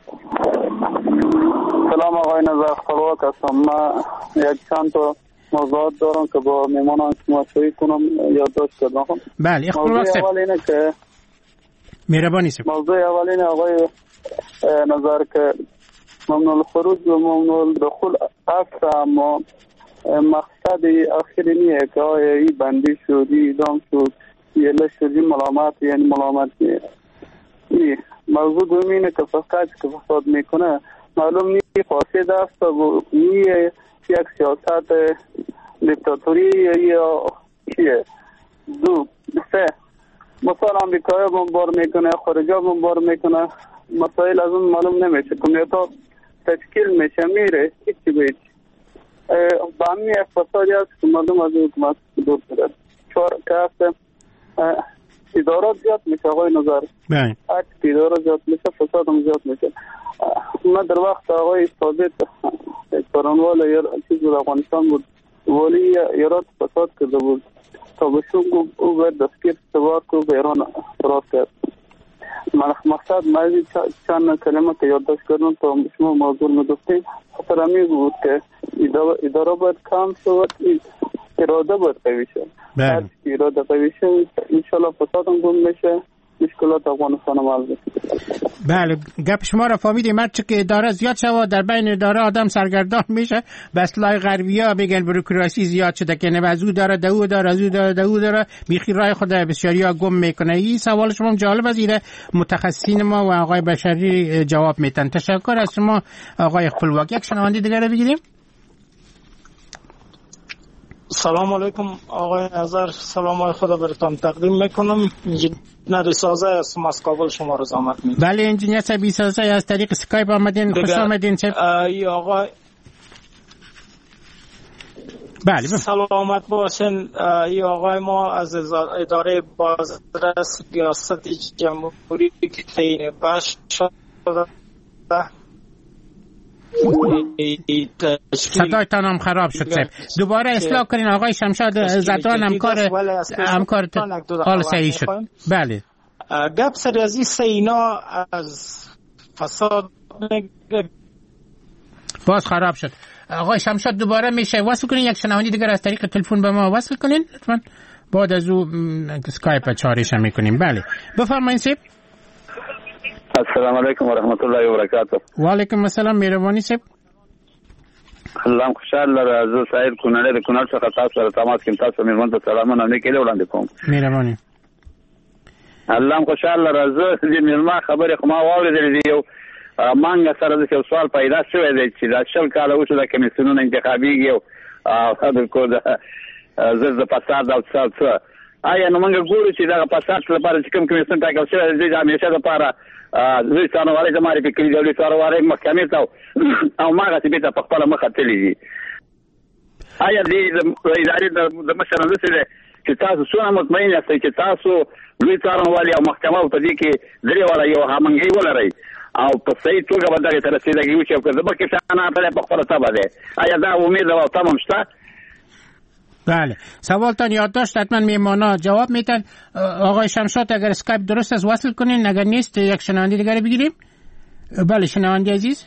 Speaker 9: سلام آقای نظر خلوت هستم. من یک چند تا موضوعات دارم که با میمانان شما شوی کنم یادداشت کردم.
Speaker 5: بله
Speaker 9: موضوع اول اینه که
Speaker 5: مهربانی سید.
Speaker 9: موضوع اول اینه آقای نظر که ممنوع الخروج و ممنوع الدخول است، اما مقصد اخیری نیه که آیا ای بندی شد ای ادام شد یه شدی ملامت یعنی ملامت ای موضوع دوم اینه که فقط که فساد میکنه معلوم نیه فاسد است و نیه یک سیاست دیکتاتوری یا چیه. دو سه مثلا امریکایی بمبار میکنه خارجا بمبار میکنه مسائل از اون معلوم نمیشه کمیتا تشکیل میشه میره هیچی به هیچ با همین فسادی هست که مردم از حکومت دور شده. چهار که هست ادارات زیاد میشه آقای نظر هر ادارات زیاد میشه فساد هم زیاد میشه. من در وقت آقای ثابت سارنوال چیز بود افغانستان بود ولی ایران فساد کرده بود تا بشون او باید دستگیر سوار که به ایران راست کرد. مقصد مازی چند کلمه که یادداشت کردم تا شما موضوع میگفتیم خطر همی بود که اداره باید کم شود اراده باید قوی شد. هر اراده قوی شد انشالله فساد هم گم میشه مشکلات افغانستان عمل بکنیم.
Speaker 5: بله گپ شما را فهمیدیم. هر چه که اداره زیاد شود در بین اداره آدم سرگردان میشه. به اصطلاح غربی‌ها میگن بوروکراسی زیاد شده که نه از او داره دو داره از او داره دو داره بیخی راه خود بسیاریا گم میکنه. این سوال شما جالب است. متخصصین ما و آقای بشری جواب میتن. تشکر از شما آقای خپلواک. یک شنونده دیگه رو بگیریم.
Speaker 10: سلام علیکم آقای نظر، سلام خدا براتون تقدیم میکنم. انجینیر سازه هستم از کابل، شما رو زحمت میدم.
Speaker 5: بله انجینیر سازه سازه از طریق اسکایپ آمدین. خوش آمدین. چه
Speaker 10: ای آقای
Speaker 5: بله
Speaker 10: سلامت باشین. ای آقای ما از اداره بازرس ریاست جمهوری که تعیین بخش شده
Speaker 5: صدایتان هم خراب شد. دوباره اصلاح کنین آقای شمشاد زدان. همکار همکار حال صحیح شد. بله
Speaker 10: گپ سر از این سینا از فساد
Speaker 5: باز خراب شد. آقای شمشاد دوباره میشه وصل کنین. یک شنونده دیگر از طریق تلفن به ما وصل کنین لطفاً. بعد از او اسکایپ چارش هم میکنیم. بله بفرمایید سیب.
Speaker 11: السلام علیکم و رحمت الله و برکاته.
Speaker 5: و علیکم السلام. مهربانی سیب.
Speaker 11: الله خوشاله راځه سعید کونړ د کونړ څخه تاسو سره تماس کوم. تاسو مېرمن ته سلامونه نه کېله وړاندې کوم.
Speaker 5: مهرباني.
Speaker 11: الله خوشاله راځه دې مېرمن خبره خو ما واورېدلې دی. یو مانګه سره د یو سوال پیدا شوی دی چې دا شل کاله وشو د کمیسیونونو انتخابیږي او خبر کو د زر د فساد او څه آیا نو موږ ګورو چې دا فساد لپاره چې کوم کمیسیون ټاکل شوی دی د همیشه لپاره زوی څنګه د ماري فکرې د لوی څاروي محکمې ته او ماغه چې به په خپل مخ ته لیږي. آیا دې ادارې د مشرانو سره چې تاسو څونه مطمئن یاست چې تاسو لوی څاروي او محکمه په دې کې درې ولا یو همغږي ولرئ او په صحیح توګه باندې تر رسیدګي وشي او کله به کسانه په خپل تابع ده. آیا دا امید او تمام شته؟
Speaker 5: بله سوالتان یادداشت حتما میمانا جواب میتن. آقای شمشاد اگر اسکایپ درست است وصل کنین، اگر نیست یک شنونده دیگر بگیریم. بله شنونده عزیز.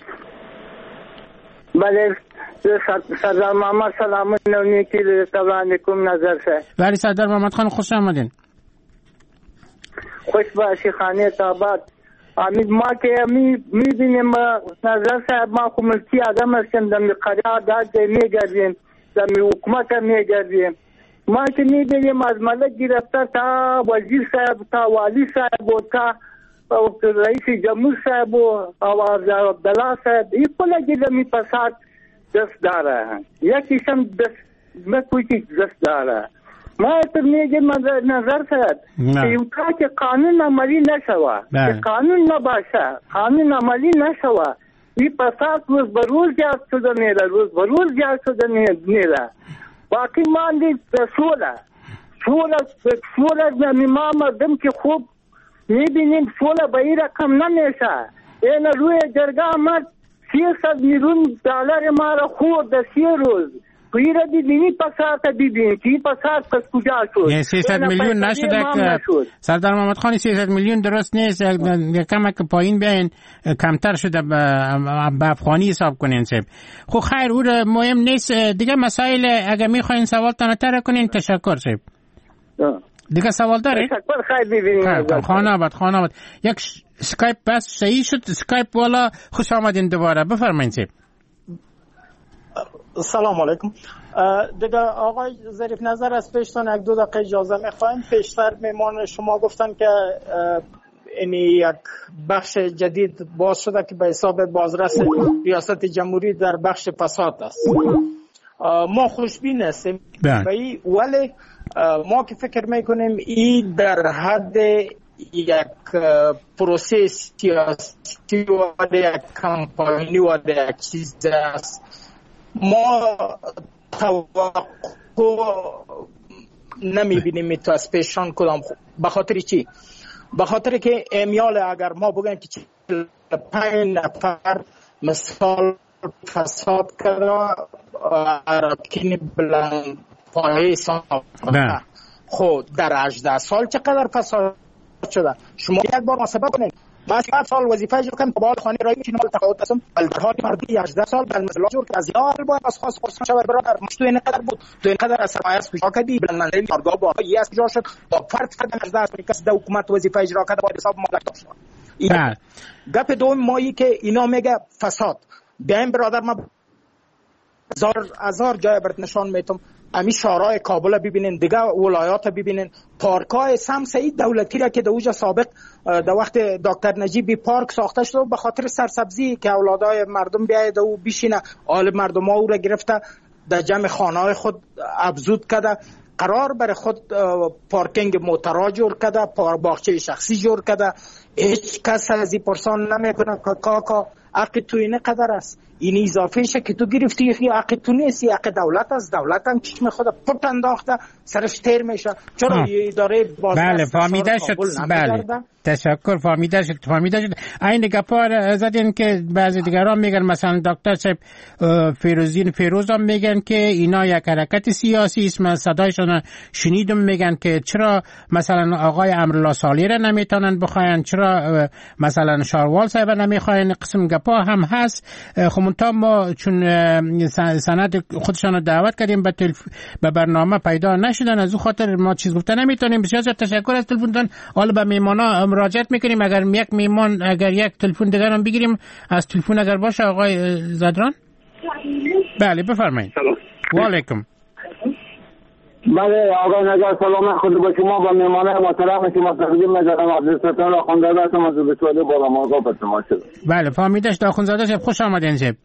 Speaker 12: بله سردار محمد سلام نیکی تبران کم نظر سے.
Speaker 5: بله سردار محمد خان خوش آمدین.
Speaker 12: خوش باشی خانه تاباد. امید ما که می میبینیم نظر صاحب ما خو ملکی آدم هستیم در قرارداد میگردیم در حکومت میگردیم. ما که میبینیم از ملک گرفته تا وزیر صاحب تا والی صاحب و تا رئیس جمهور صاحب و عبدالله صاحب این کل گرمی پساد دست داره. یکیشم دست مکوی دست داره. ما ته میگم نظر صاحب یو که قانون عملی نشوه که قانون نباشه قانون عملی نشوه این پساد روز بروز زیاد شده میره روز بروز زیاد شده میره. باقی ماندی سوله سوله سوله ما مردم که خوب میبینیم سوله به این رقم نمیشه. این روی جرگه آمد سیصد میلیون دلار ما را خورد سی روز. کوئی را دیدینی پسات دیدین کی پسات پس کجا شد؟
Speaker 5: سیصد میلیون نشده که سردار محمد خان سیصد میلیون درست نیست. کم که پایین بیاین کمتر شده به افغانی حساب کنین سب. خب خیر او مهم نیست. دیگه مسائل اگر میخواین سوال تنتر کنین تشکر سب. دیگه سوال داره؟
Speaker 12: تشکر خیر ببینید.
Speaker 5: خانه آباد خانه آباد. یک اسکایپ بس صحیح شد. اسکایپ والا خوش آمدین دوباره بفرمایید سب.
Speaker 10: سلام علیکم. دیگه آقای ظریف نظر از پیشتان یک دو دقیقه اجازه میخوایم. پیشتر میمان شما گفتن که این یک بخش جدید باز شده که به حساب بازرس ریاست جمهوری در بخش فساد است. ما خوشبین هستیم ولی ما که فکر میکنیم این در حد یک پروسه سیاسی و یک کمپانی و یک چیز است. ما توقع نمی بینیم تو از پیشان کدام. به خاطر چی؟ به خاطر که امیال اگر ما بگیم که پنج نفر مثال فساد کرده عربکین بلند پایه حساب خود در هجده سال چقدر فساد شده؟ شما یک بار محاسبه کنید بعد هفت سال وظیفه اجرا کردم با خانه رای میشینم تقاعد هستم بل در حال مردی هجده سال بل مثلا جور از یار باید از خاص خاص شود برادر مشتو این قدر بود تو این قدر از سرمایه است کجا کردی بلند منزل کارگاه با یه است کجا شد با فرد فرد هجده است کس ده حکومت وظیفه اجرا کرده باید حساب مالک داشت. گپ دوم مایی که اینا میگه فساد بیایم برادر ما هزار هزار جای برات نشان میتم امی شارای کابل ببینین دیگه ولایات ببینین پارکای سمسایی دولتی را که در اوج سابق در وقت دکتر نجیبی پارک ساخته شد به خاطر سرسبزی که اولادای مردم بیاید و بشینه آل مردم ها او را گرفته در جمع خانه‌های خود ابزود کرده قرار بر خود پارکینگ موترها جور کرده باغچه شخصی جور کرده هیچ کس از این پرسان نمیکنه که کاکا حق تو اینه قدر است این اضافه شه که تو گرفتی یه حق تو نیست حق دولت است دولت هم چشم خود پت انداخته سرش تیر میشه چرا یه اداره بازرس
Speaker 5: بله فهمیده شد بله تشکر فهمیده شد فهمیده شد این گپار زدین که بعضی دیگران میگن مثلا دکتر صاحب فیروزین فیروز هم میگن که اینا یک حرکت سیاسی است من صدایشون شنیدم میگن که چرا مثلا آقای امرالله صالح را نمیتونن بخواین چرا مثلا شاروال صاحب نمیخواین قسم گپا هم هست خب تا ما چون سند خودشان رو دعوت کردیم به تلف... به برنامه پیدا نشدن از او خاطر ما چیز گفته نمیتونیم بسیار زیاد تشکر از تلفنتون حالا به میمانا مراجعت میکنیم اگر یک میمان اگر یک تلفن دیگر هم بگیریم از تلفن اگر باشه آقای زدران بله بفرمایید و علیکم
Speaker 13: بله آقای نجار سلام خود با شما با میمانه محترم شما تقدیم می‌کنم عبدالستار آخوندزاده هستم از بسوال بالا مرغا به شما شد
Speaker 5: بله فهمیدش آخوندزاده شب خوش آمدین شب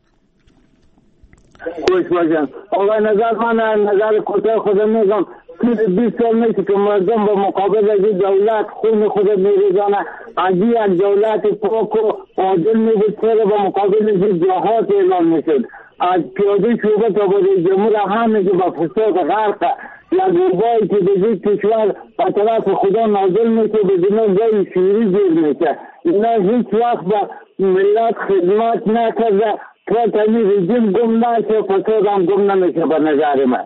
Speaker 13: خوش باشن آقای نجار من نظر کوتاه خودم میگم بیست سال میشه که مردم با مقابل از دولت خون خود میریزانه از یک دولت پاک و عادل میبود سر با مقابل از جهات اعلان میشد از پیاده شعبه تا با جمهور همه که با فساد غرق یا گربایی که به زید کشور به طرف خدا نازل میشه به زمین جای شیری زیر میشه اینا هیچ وقت با ملت خدمت نکرده تا تایی رژیم گم نشه فساد هم گم نمیشه به نظر من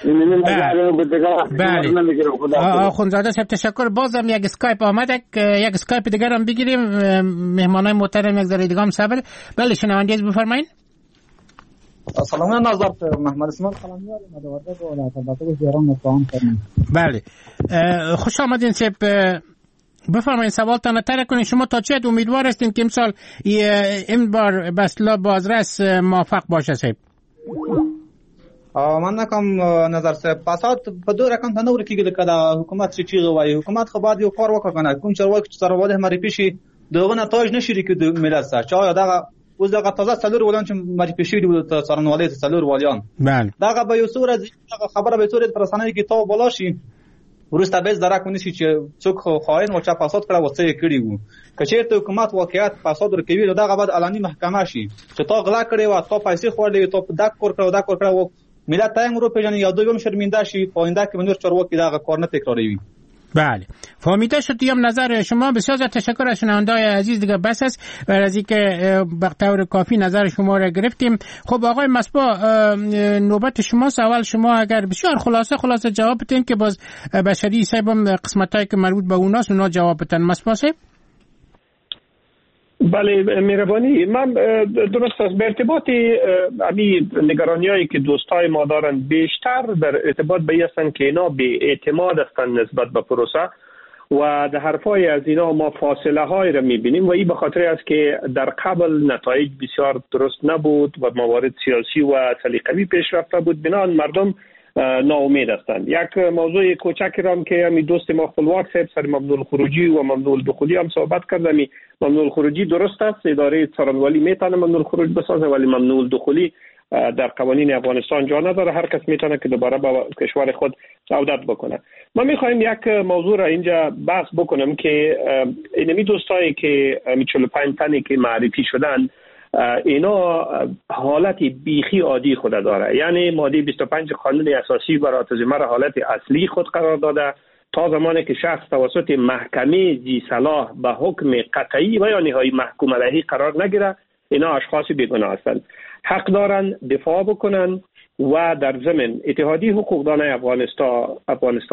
Speaker 5: بله آخوندزاده صاحب تشکر بازم یک اسکایپ آمده یک اسکایپ دیگر هم بگیریم مهمانای محترم یک ذره دیگه هم صبر بله شنونده بفرمایید
Speaker 14: سلام نظر محمد اسماعیل قلمیار مدورده و البته وزیران مقام کردن
Speaker 5: بله خوش آمدین شب بفرمایید سوالتان تر کنید شما تا چه امیدوار هستین که امسال این بار بسلا بازرس موفق باشه صاحب
Speaker 14: من نکم نظر صاحب فساد په دوه رقم ته نور کېږي که د حکومت چې چیغه وایي حکومت خو باید یو کار وکړي کنه کوم چارواکي چې سرواده معرفي شي دغه نتایج نشي لري د ملت سره چې آیا دغه اوس دغه تازه څلور ولیان چې معرفي شوي دي د څارنوالۍ څلور ولیان
Speaker 5: بله
Speaker 14: دغه به یو څو ورځې خبره به یو څو ورځې په رسنیو کې تو بالا شي وروسته به درک ونشي چې څوک خاين او چا فساد کړی و څه یې کړي وو که چېرته حکومت واقعیت فساد ورکوي نو دغه باید علني محکمه شي چې تا غلا کړې وه تا پیسې خوړلې تا دا کور کړی دا کور کړی ملت تایم رو پیژنه یا دوی هم شرمنده شي پاینده که منور چارواکی دغه کار نه تکراروي
Speaker 5: بله فهمیده شد دیم نظر شما بسیار زیاد تشکر از شنونده‌های عزیز دیگه بس است برای از اینکه به طور کافی نظر شما را گرفتیم خب آقای مصباح نوبت شما اول شما اگر بسیار خلاصه خلاصه جواب بدین که باز بشری صاحب قسمتایی که مربوط به اوناست اونا جواب بدن مصباح صاحب
Speaker 6: بله مهربانی من درست است به ارتباط امی نگرانی هایی که دوستای ما دارند بیشتر در ارتباط به این هستند که اینا به اعتماد هستند نسبت به پروسه و در حرفای از اینا ما فاصله های را میبینیم و این به خاطر است که در قبل نتایج بسیار درست نبود و موارد سیاسی و سلیقوی پیش رفته بود بنابراین مردم ناامید هستند. یک موضوع کوچکی رام که همین دوست ما خپلواک صاحب سر ممنوع الخروجی و ممنوع الدخولی هم صحبت کردم. ممنوع الخروجی درست است، اداره څارنوالي میتونه ممنوع الخروج بسازه ولی ممنوع الدخولی در قوانین افغانستان جا نداره. هر کس میتونه که دوباره با کشور خود عودت بکنه. ما میخوایم یک موضوع را اینجا بحث بکنم که اینمی دوستایی که چهل و پنج تنی که معرفی شدن اینا حالت بیخی عادی خود داره، یعنی ماده بیست و پنج قانون اساسی برای تزمه را حالت اصلی خود قرار داده تا زمانی که شخص توسط محکمه ذی صلاح به حکم قطعی و یا نهایی محکوم علیه قرار نگیره اینا اشخاص بیگناه هستند، حق دارن دفاع بکنن و در ضمن اتحادیه حقوقدان افغانستان افغانستان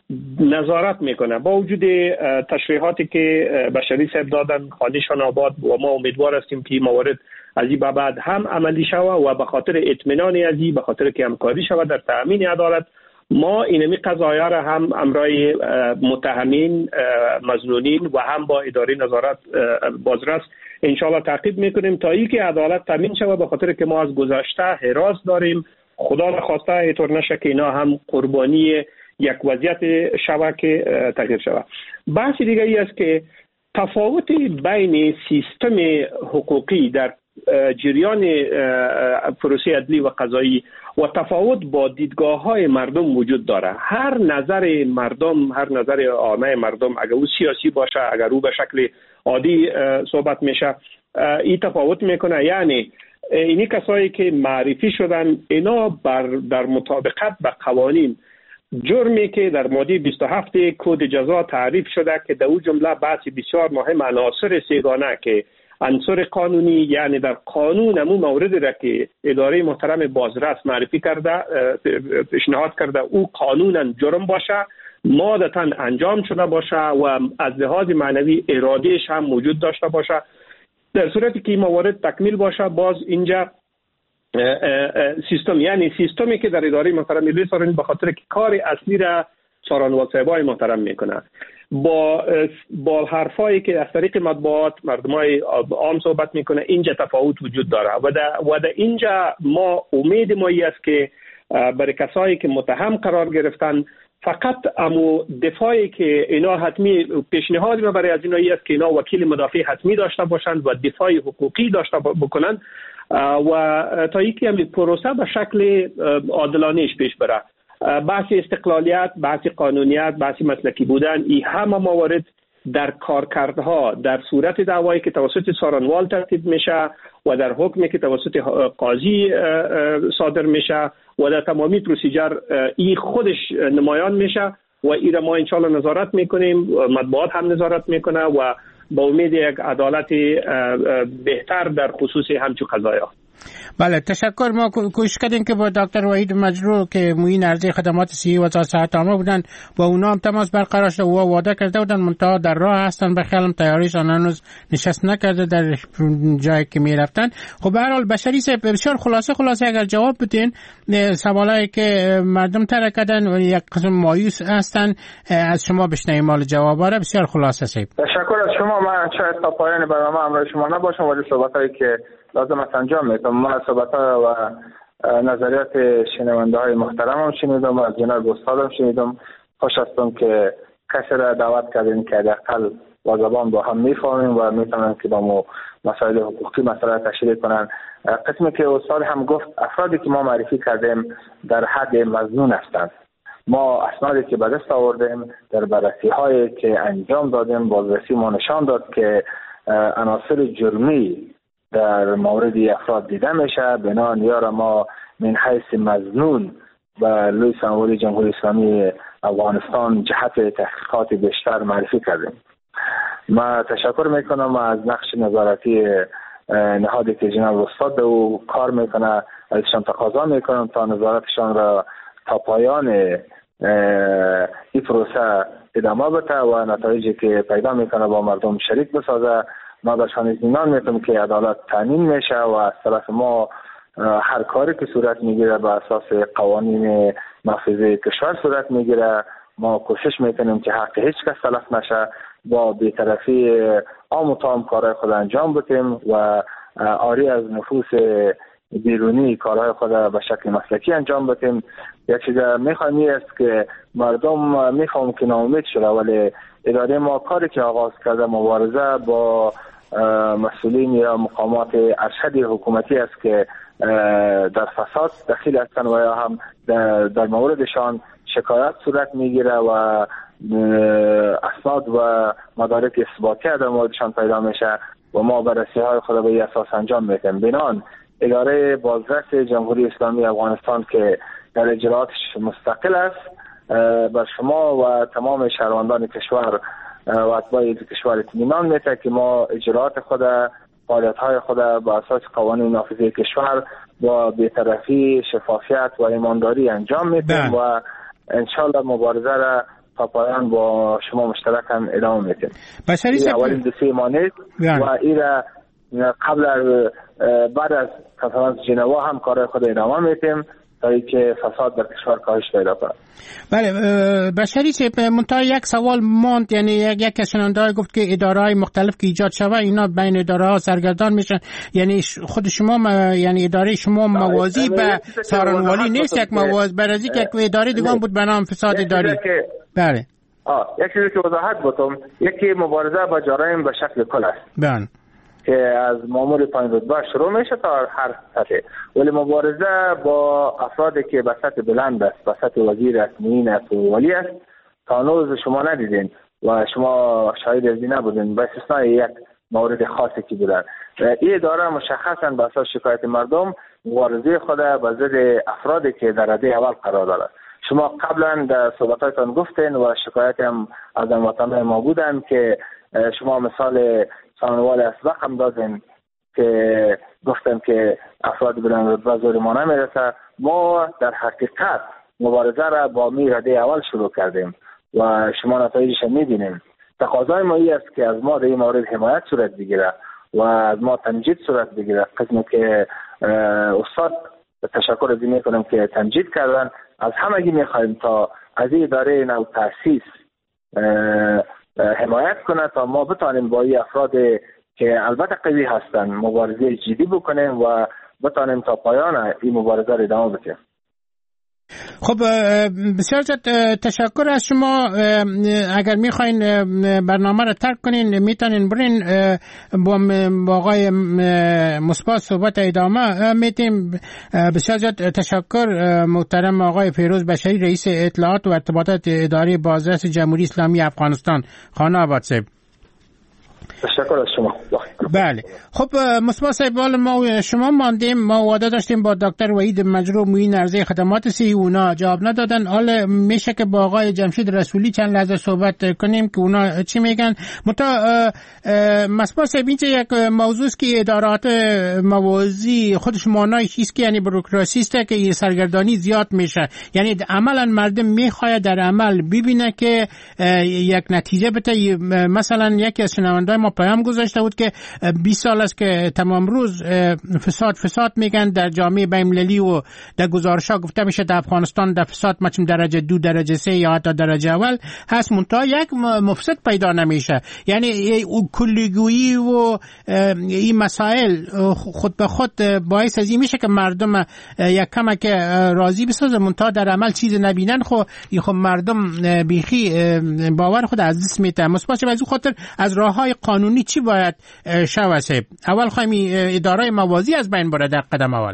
Speaker 6: نظارت میکنه. با وجود تشریحاتی که بشری صاحب دادن خانه‌شان آباد و ما امیدوار هستیم که موارد از این بعد هم عملی شود و به خاطر اطمینان از این، به خاطر که همکاری شود در تامین عدالت، ما اینمی قضایا را هم امرای متهمین مظنونین و هم با اداره نظارت بازرس انشالله تعقیب میکنیم تا اینکه عدالت تامین شود، به خاطر که ما از گذشته حراس داریم. خدا نخواسته اینطور نشه که اینا هم قربانی یک وضعیت شود که تغییر شود. بحث دیگه ای است که تفاوت بین سیستم حقوقی در جریان پروسه عدلی و قضایی و تفاوت با دیدگاه های مردم وجود داره. هر نظر مردم، هر نظر عامه مردم، اگر او سیاسی باشه، اگر او به شکل عادی صحبت میشه، این تفاوت میکنه. یعنی اینی کسایی که معرفی شدن اینا بر در مطابقت به قوانین جرمی که در ماده بیست و هفت کد جزا تعریف شده که در او جمله بحث بسیار مهم عناصر سیگانه که عنصر قانونی، یعنی در قانون همون مورد را که اداره محترم بازرس معرفی کرده پیشنهاد کرده او قانونا جرم باشه، مادتا انجام شده باشه و از لحاظ معنوی ارادهش هم موجود داشته باشه. در صورتی که این موارد تکمیل باشه، باز اینجا سیستم، یعنی سیستمی که در اداره محترم ملی سارنی به خاطر که کار اصلی را سارنوال صاحبای محترم میکنه، با با حرفایی که از طریق مطبوعات مردمای عام صحبت میکنه، اینجا تفاوت وجود داره و در و در اینجا ما امید ما است که برای کسایی که متهم قرار گرفتن فقط امو دفاعی که اینا حتمی پیشنهاد ما برای از اینا است که اینا وکیل مدافع حتمی داشته باشند و دفاع حقوقی داشته بکنند و تا اینکه همین پروسه به شکل عادلانه‌اش پیش بره. بحث استقلالیت، بحث قانونیت، بحث مسلکی بودن، این همه موارد در کارکردها در صورت دعوایی که توسط سارنوال ترتیب میشه و در حکمی که توسط قاضی صادر میشه و در تمامی پروسیجر این خودش نمایان میشه و این را ما انشالله نظارت میکنیم، مطبوعات هم نظارت میکنه و با امید یک عدالت بهتر در خصوص همچو قضایا.
Speaker 5: بله، تشکر. ما کوشش کردیم که با دکتر وحید مجروح که معین عرضه خدمات صحی و صحت عامه بودن با اونا هم تماس برقرار شد و وعده کرده بودن منتها در راه هستن، به خیالم تیاریشان هنوز نشست نکرده در جایی که می رفتن. خب به هر حال بشری صاحب بسیار خلاصه خلاصه اگر جواب بدین سوالایی که مردم طرح کردن و یک قسم مایوس هستن از شما بشنویم مال جوابا را. بسیار خلاصه صاحب.
Speaker 7: تشکر از شما. من شاید تا پایان برنامه همراه شما نباشم ولی صحبتایی که لازم است انجام میدم. من صحبت‌ها و نظریات شنونده های محترم هم شنیدم و از جناب استاد هم شنیدم. خوش هستم که کسی را دعوت کردیم که حداقل با زبان با هم میفهمیم و میتونن که با ما مسائل حقوقی مسائل تشریح کنن. قسمی که استاد هم گفت افرادی که ما معرفی کردیم در حد مظنون هستند. ما اسنادی که به دست آوردیم در بررسی هایی که انجام دادیم بازرسی ما نشان داد که عناصر جرمی در مورد افراد دیده میشه. بنابراین یا ما من حیث مظنون به لوی سماوری جمهوری اسلامی افغانستان جهت تحقیقات بیشتر معرفی کردیم. ما تشکر میکنم از نقش نظارتی نهادی که جناب استاد او کار میکنه، ازشان تقاضا میکنم تا نظارتشان را تا پایان این پروسه ادامه بده و نتایجی که پیدا میکنه با مردم شریک بسازه. ما برشان اطمینان میتونم که عدالت تامین میشه و از طرف ما هر کاری که صورت میگیره به اساس قوانین محفوظه کشور صورت میگیره. ما کوشش میکنیم که حق هیچ کس تلف نشه، با بی‌طرفی عام و تام کارهای خود انجام بدیم و آری از نفوس بیرونی کارهای خود به شکل مسلکی انجام بدیم. یک چیز میخوایم این است که مردم میخوام که ناامید شده ولی اداره ما کاری که آغاز کرده مبارزه با مسئولین یا مقامات ارشد حکومتی است که در فساد دخیل هستند و یا هم در, در موردشان شکایت صورت میگیره و اسناد و مدارک اثباتی در موردشان پیدا میشه و ما بررسی های خود به اساس انجام میدیم. بنان اداره بازرس جمهوری اسلامی افغانستان که در اجراتش مستقل است بر شما و تمام شهروندان کشور و اتباع کشور اطمینان میده که ما اجرات خود فعالیت های خود با اساس قوانین نافذه کشور با بی‌طرفی، شفافیت و ایمانداری انجام میدیم و انشالله مبارزه را تا پایان با شما مشترکاً ادامه میتیم.
Speaker 5: بشری صاحب
Speaker 7: اولین دو سه ماه نیست و ایره قبل از بعد از کنفرانس ژنوا هم کار خود ادامه میتیم تا اینکه فساد در کشور کاهش پیدا کنه.
Speaker 5: بله بشری صاحب منتها یک سوال ماند، یعنی یک از شنونده‌ها گفت که اداره‌های مختلف که ایجاد شوه اینا بین اداره‌ها سرگردان میشن، یعنی خود شما م... یعنی اداره شما موازی به سارنوالی نیست، یک موازی برازی که یک اداره دیگه بود به نام فساد اداری. بله
Speaker 7: آه یک چیزی که وضاحت بکنم، یکی مبارزه با جرایم به شکل کل است.
Speaker 5: بله
Speaker 7: که از مامور پایین رتبه شروع میشه تا هر سطح، ولی مبارزه با افرادی که به سطح بلند است، به سطح وزیر است، معین است و ولی است، تا هنوز شما ندیدین و شما شاهد از این نبودین، به استثنای یک مورد خاصی که بودن. این اداره مشخصا به اساس شکایت مردم مبارزه خود به ضد افرادی که در رده اول قرار دارند. شما قبلا در صحبتاتون گفتین و شکایت هم از هموطنان ما بودن که شما مثال سانوال اسبق هم دادن که گفتن که افراد بلند رتبه زور ما نمیرسه. ما در حقیقت مبارزه را با می رده اول شروع کردیم و شما نتایجش میبینیم. تقاضای ما این است که از ما در این مورد حمایت صورت بگیره و از ما تمجید صورت بگیره. قسمی که استاد تشکر از این میکنم که تمجید کردن، از همگی میخوایم تا از این اداره نو تاسیس حمایت کنه تا ما بتانیم با این افراد که البته قوی هستن مبارزه جدی بکنیم و بتانیم تا پایان این مبارزه را ادامه بدیم.
Speaker 5: خب بسیار زیاد تشکر از شما. اگر میخواین برنامه را ترک کنین میتونین برین با آقای مصباح صحبت ادامه میتیم. بسیار زیاد تشکر محترم آقای فیروز بشری، رئیس اطلاعات و ارتباطات اداره بازرس جمهوری اسلامی افغانستان. خانه آباد صاحب
Speaker 7: تشکر از شما.
Speaker 5: بله خب مصباح صاحب، ما شما ماندیم، ما وعده داشتیم با دکتر وحید مجروح معین عرضه خدمات صحی، اونا جواب ندادن. حالا میشه که با آقای جمشید رسولی چند لحظه صحبت کنیم که اونا چی میگن. متا مصباح صاحب اینجا یک موضوع است که ادارات موازی خودش معنای چیست که یعنی بروکراسی است که سرگردانی زیاد میشه، یعنی عملا مردم میخواد در عمل ببینه که یک نتیجه بده. مثلا یکی از شنونده‌های ما پیام گذاشته بود که بیست سال است که تمام روز فساد فساد میگن در جامعه بین‌المللی و در گزارش‌ها گفته میشه در افغانستان در فساد مچم درجه دو درجه سه یا حتی درجه اول هست، منتها یک مفسد پیدا نمیشه. یعنی کلیگویی و این مسائل خود به خود باعث از این میشه که مردم یک کمک راضی بسازه، منتها در عمل چیز نبینن. خب خب مردم بیخی باور خود از دست میده. مصباح از اون خاطر از راههای قانونی چی باید شود؟ اول خواهیم اداره موازی از بین بره در قدم اول.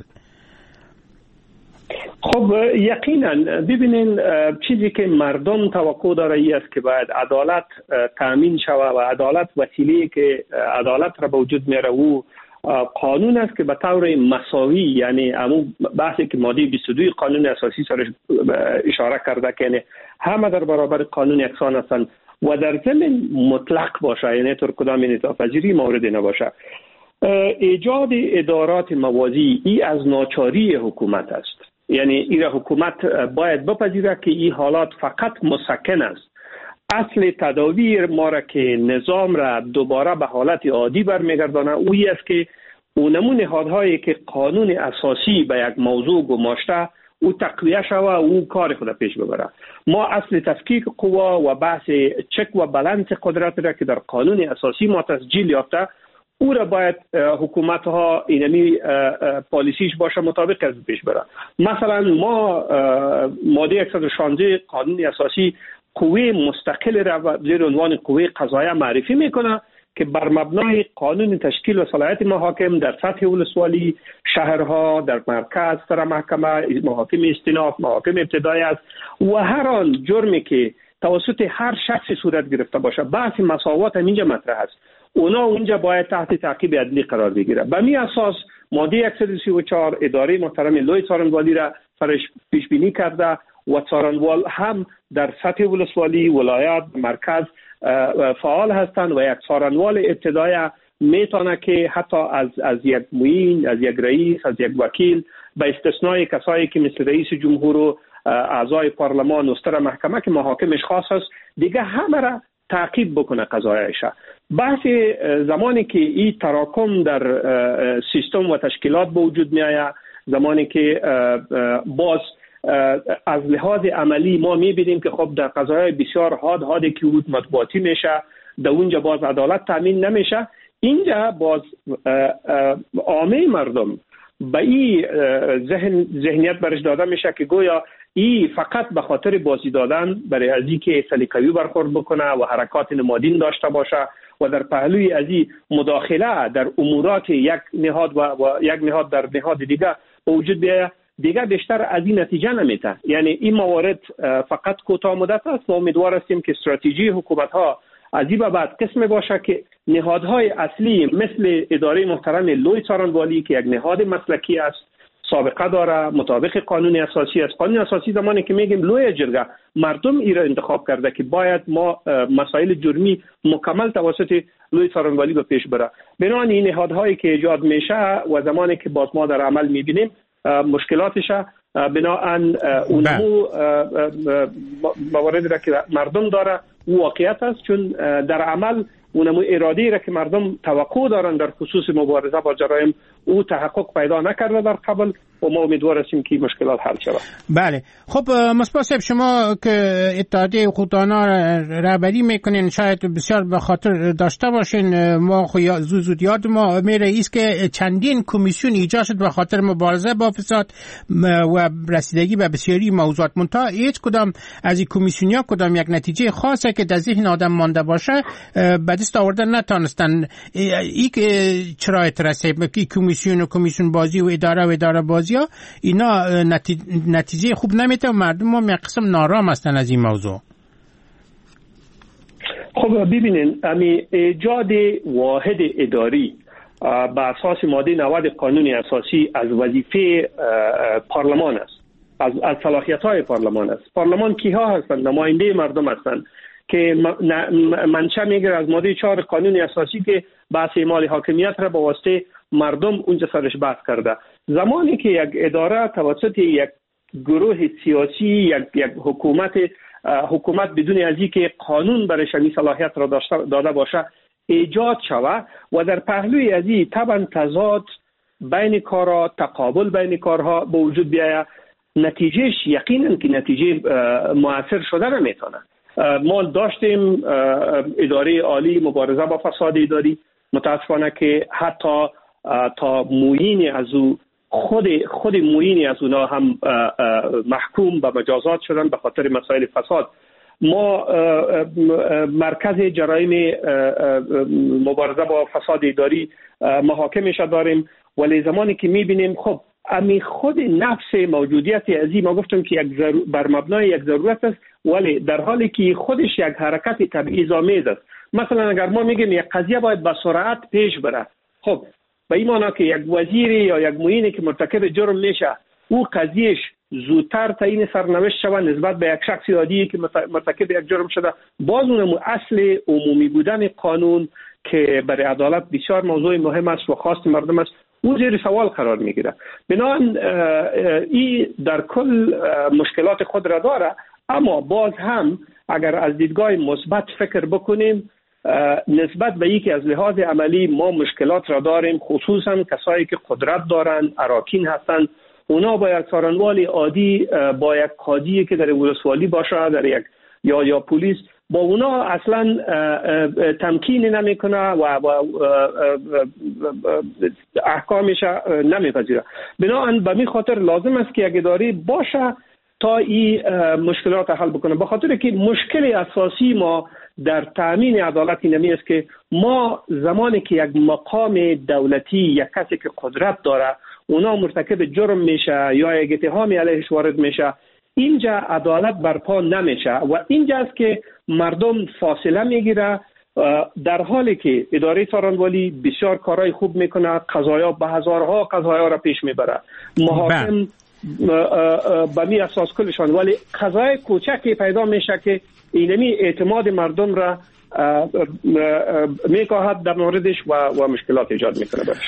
Speaker 6: خب یقینا ببینین چیزی که مردم توقع داره ای است که باید عدالت تامین شود و عدالت وسیله که عدالت را به وجود میاره و قانون است که به طور مساوی، یعنی همون بحثی که ماده بیست و دو قانون اساسی سرش اشاره کرده که یعنی همه در برابر قانون یکسان هستند و در ضمن مطلق باشه، یعنی طور کدام انعطاف‌پذیری موردی نباشه. ایجاد ادارات موازی ای از ناچاری حکومت است، یعنی این حکومت باید بپذیره که این حالات فقط مسکن است. اصل تداویر ما را که نظام را دوباره به حالت عادی برمیگردانه اویی است که اونمون نهادهایی که قانون اساسی به یک موضوع گماشته او تقویه شوه و او کار خود پیش ببره. ما اصل تفکیک قوا و بحث چک و بالانس قدرت را که در قانون اساسی ما تسجیل یافته او را باید حکومت ها اینمی پالیسیش باشه مطابق از پیش بره. مثلا ما ماده صد و شانزده قانون اساسی قوه مستقل را زیر عنوان قوه قضاییه معرفی میکنه که بر مبنای قانون تشکیل و صلاحیت محاکم در سطح ولسوالی، شهرها، در مرکز، در محکمه، محاکم استیناف، محاکم ابتدایی است و هر آن جرمی که توسط هر شخصی صورت گرفته باشه بحث مساوات هم اینجا مطرح است. اونا اونجا باید تحت تعقیب عدلی قرار بگیره. به می اساس ماده صد و سی و چهار اداره محترم لوی سارنوالی را فرش پیش بینی کرده و سارنوال هم در سطح ولسوالی، ولایت، مرکز فعال هستند و یک سارنوال ابتدایی میتونه که حتی از از یک معین، از یک رئیس، از یک وکیل به استثنای کسایی که مثل رئیس جمهور و اعضای پارلمان استر محکمه که محاکمش خاص است دیگه همه را تعقیب بکنه قضایش. بحث زمانی که این تراکم در سیستم و تشکیلات به وجود می آید، زمانی که باز از لحاظ عملی ما میبینیم که خب در قضایای بسیار حاد حادی که مطبوعاتی میشه، در اونجا باز عدالت تامین نمیشه، اینجا باز عامه مردم به این ذهن ذهنیت برش داده میشه که گویا این فقط به خاطر بازی دادن برای از اینکه سلیقه‌ای برخورد بکنه و حرکات نمادین داشته باشه و در پهلوی از این مداخله در امورات یک نهاد و, و یک نهاد در نهاد دیگه وجود بیاید، دیگه بیشتر از این نتیجه نمیده. یعنی این موارد فقط کوتاه مدت است و امیدوار هستیم که استراتژی حکومت ها از این بعد قسم باشه که نهادهای اصلی مثل اداره محترم لوی څارنوالي که یک نهاد مسلکی است، سابقه داره، مطابق قانون اساسی است. قانون اساسی زمانی که میگیم لوی جرگه مردم این را انتخاب کرده که باید ما مسائل جرمی مکمل توسط لوی څارنوالي به پیش بره. بنابراین این نهادهایی که ایجاد میشه و زمانی که باز ما در عمل میبینیم مشکلاتش بناهن اونمو مواردی را که مردم داره واقعیت است، چون در عمل اونمو ارادی را که مردم توقع دارن در خصوص مبارزه با جرایم او تحقق پیدا نکرده در قبل و ما امیدوار هستیم که مشکلات حل شود.
Speaker 5: بله خب مصباح صاحب، شما که اتحادیه حقوقدانا رهبری میکنین شاید بسیار به خاطر داشته باشین، ما زود زود یاد ما میره ایست که چندین کمیسیون ایجاد شد به خاطر مبارزه با فساد و رسیدگی به بسیاری موضوعات، منتها هیچ کدام از این کمیسیونیا کدام یک نتیجه خاصه که در ذهن آدم مانده باشه به دست آوردن نتونستن. این که چرا اعتراضه که کمیسیون و کمیسیون بازی و اداره و اداره بازی ها اینا نتیجه خوب نمیده و مردم هم یک قسم نارام هستن از این موضوع.
Speaker 6: خب ببینین، امی ایجاد واحد اداری به اساس ماده نود قانون اساسی از وظیفه پارلمان است، از از صلاحیت‌های پارلمان است. پارلمان کیها هستند؟ نماینده مردم هستند که منشأ میگیره از ماده چهار قانون اساسی که بحث اعمال حاکمیت را به واسطه مردم اونجا سرش بحث کرده. زمانی که یک اداره توسط یک گروه سیاسی یک یک حکومت حکومت بدون از اینکه قانون برایش این صلاحیت را داده باشه ایجاد شود و در پهلوی از این طبعا تضاد بین کارها، تقابل بین کارها به وجود بیاید، نتیجهش یقینا که نتیجه مؤثر شده نمیتونه. ما داشتیم اداره عالی مبارزه با فساد اداری، متاسفانه که حتی تا مویین از او خود خود مویین از اونا هم محکوم به مجازات شدن به خاطر مسائل فساد. ما مرکز جرایم مبارزه با فساد اداری محاکمش داریم، ولی زمانی که میبینیم خب امی خود نفس موجودیت ازی ما گفتم که یک ضرور بر مبنای یک ضرورت است، ولی در حالی که خودش یک حرکت تبعیض‌آمیز است. مثلا اگر ما میگیم یک قضیه باید با سرعت پیش بره، خب به این معنی که یک وزیری یا یک معینی که مرتکب جرم میشه او قضیهش زودتر تعیین سرنوشت شود نسبت به یک شخص عادی که مرتکب یک جرم شده، باز اون اصل عمومی بودن قانون که برای عدالت بسیار موضوع مهم است و خواست مردم است او زیر سوال قرار میگیره. بنابراین این در کل مشکلات خود را داره، اما باز هم اگر از دیدگاه مثبت فکر بکنیم نسبت به اینکه از لحاظ عملی ما مشکلات را داریم، خصوصا کسایی که قدرت دارند، اراکین هستند، اونا با یک څارنوال عادی، با یک قاضی که در ولسوالی باشه، در یک یا یا پلیس، با اونا اصلا تمکین نمیکنه و احکامش نمیپذیره. بنابراین به می خاطر لازم است که یک اداره باشه تا این مشکلات حل بکنه، به خاطر که مشکل اساسی ما در تامین عدالت اینمی است که ما زمانی که یک مقام دولتی یک کسی که قدرت داره اونا مرتکب جرم میشه یا یک اتهامی علیهش وارد میشه، اینجا عدالت برپا نمیشه و اینجاست که مردم فاصله میگیره، در حالی که اداره څارنوالي بسیار کارهای خوب میکنه، قضایا به هزارها قضایا را پیش میبره، محاکم به می اساس کلشان، ولی قضای کوچکی پیدا میشه که اینمی اعتماد مردم را میکاهد در موردش و, و مشکلات ایجاد میکنه برش.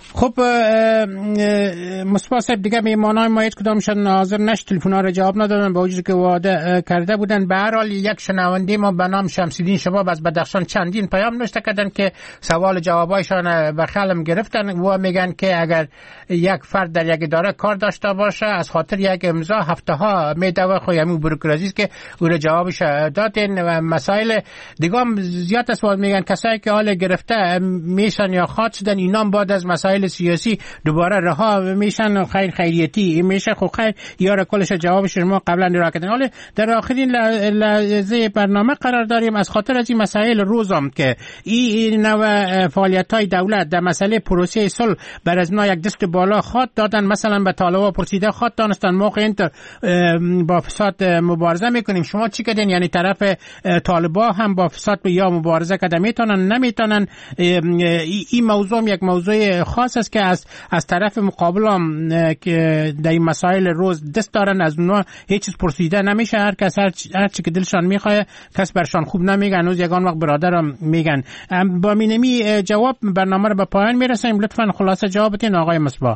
Speaker 5: خب مصطفی صاحب دیگه میهمانای ما هیچ کدامشون حاضر نشد، تلفن‌ها رو جواب ندادن با وجودی که وعده کرده بودن. به هر حال یک شنونده ما به نام شمس‌الدین شباب از بدخشان چندین پیام نوشته کردن که سوال جوابایشان به قلم گرفتن و میگن که اگر یک فرد در یک اداره کار داشته باشه از خاطر یک امضا هفته ها میدوه خو همین بوروکراسی که او رو جوابش دادن و مسائل دیگه هم زیاد سوال میگن کسایی که حال گرفته میشن یا خاط شدن اینام بعد از مسائل سیاسی دوباره رها میشن، خیر خیریتی میشه. خب خیر یار کلش جوابش ما قبلا را کردن. حالا در آخرین لحظه برنامه قرار داریم از خاطر از این مسائل روزم که این نوع فعالیت‌های دولت در مسئله پروسه صلح بر از ما یک دست بالا خواهد دادن. مثلا به طالبا پرسیده خواهد دانستن موقع اینتر با فساد مبارزه میکنیم، شما چی کردین؟ یعنی طرف طالبا هم با فساد یا مبارزه کردن میتونن نمیتونن. این موضوع یک موضوع خاص است که از از طرف مقابل هم که در این مسائل روز دست دارن از اونها هیچ چیز پرسیده نمیشه. هر کس هر, هر چی که دلشان میخواد کس برشان خوب نمیگن، از یگان وقت برادرم میگن. با مینمی جواب برنامه رو به پایان میرسیم. لطفاً خلاصه جواب بدین آقای مصباح.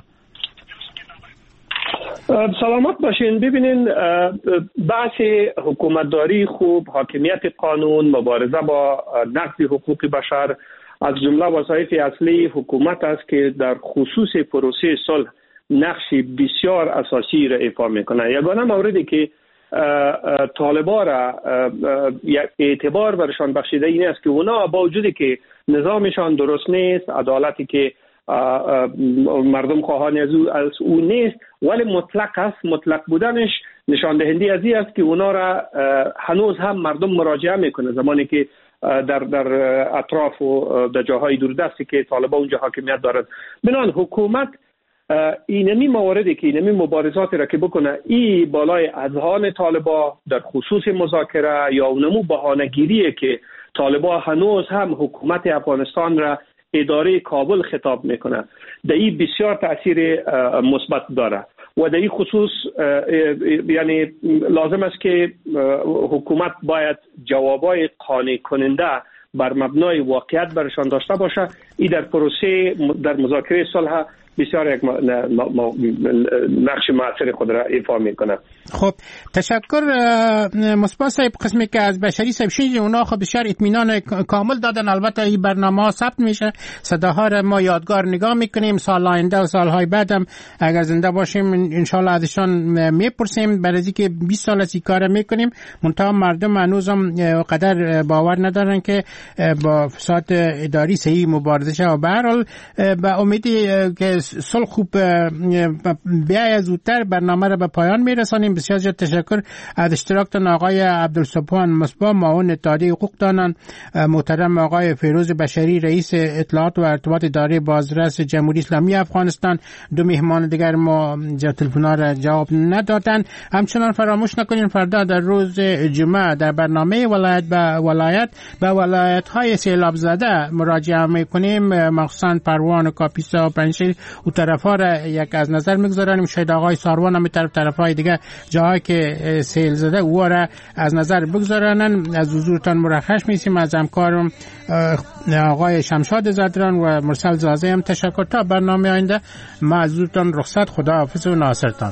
Speaker 6: سلامت باشین. ببینین بحث حکومتداری خوب، حاکمیت قانون، مبارزه با نقض حقوق بشر از جمله وظایف اصلی حکومت است که در خصوص پروسه صلح نقشی بسیار اساسی را ایفا میکنه. یگانه موردی که طالبا را اعتبار برشان بخشیده این است که اونا با وجودی که نظامشان درست نیست، عدالتی که مردم خواهان از او, از او نیست، ولی مطلق است. مطلق بودنش نشان دهنده از این است که اونا را هنوز هم مردم مراجعه میکنه زمانی که در در اطراف و در جاهای دوردستی که طالبان اونجا حاکمیت دارد. بنان حکومت اینمی مواردی که اینمی مبارزاتی را که بکنه ای بالای اذهان طالبان در خصوص مذاکره یا اونمو بهانه‌گیریه که طالبان هنوز هم حکومت افغانستان را اداره کابل خطاب میکنه، در این بسیار تاثیر مثبت داره و در این خصوص یعنی لازم است که حکومت باید جوابای قانع کننده بر مبنای واقعیت برشان داشته باشه. این در پروسه در مذاکره صلح بسیار یک نقش مؤثر خود را ایفا میکنه.
Speaker 5: خب تشکر مصباح صاحب. قسمی که از بشری صاحب شنیدیم اونا خب بسیار اطمینان کامل دادن. البته این برنامه ثبت میشه، صداها را ما یادگار نگاه میکنیم، سال آینده و سالهای بعدم اگر زنده باشیم انشالله ازشان میپرسیم. برای اینکه بیست سال از این کار میکنیم منتها مردم هنوزم قدر باور ندارن که با فساد اداری صحیح مبارزه شه. و به هر حال به امیدی که صلح خوب بیای زودتر برنامه را به پایان میرسانیم. بسیار زیاد تشکر از اشتراکتان آقای عبدالسبحان مصباح معاون اتحادیه حقوق دانان، محترم آقای فیروز بشری رئیس اطلاعات و ارتباط اداره بازرس جمهوری اسلامی افغانستان. دو مهمان دیگر ما تلفن‌ها را جواب ندادن. همچنان فراموش نکنین فردا در روز جمعه در برنامه ولایت به ولایت به ولایت‌های سیلاب زده مراجعه می‌کنیم، مخصوصاً پروان و کاپیسا و پنجشیر او طرفا را یک از نظر می‌گذاریم. شاید آقای ساروان هم طرف طرفای دیگه جاهایی که سیل زده او را از نظر بگذارن. از حضورتان مرخص می‌شیم. از همکارم آقای شمشاد زدران و مرسل زازه هم تشکر. تا برنامه آینده ما از حضورتان رخصت. خداحافظ و ناصرتان.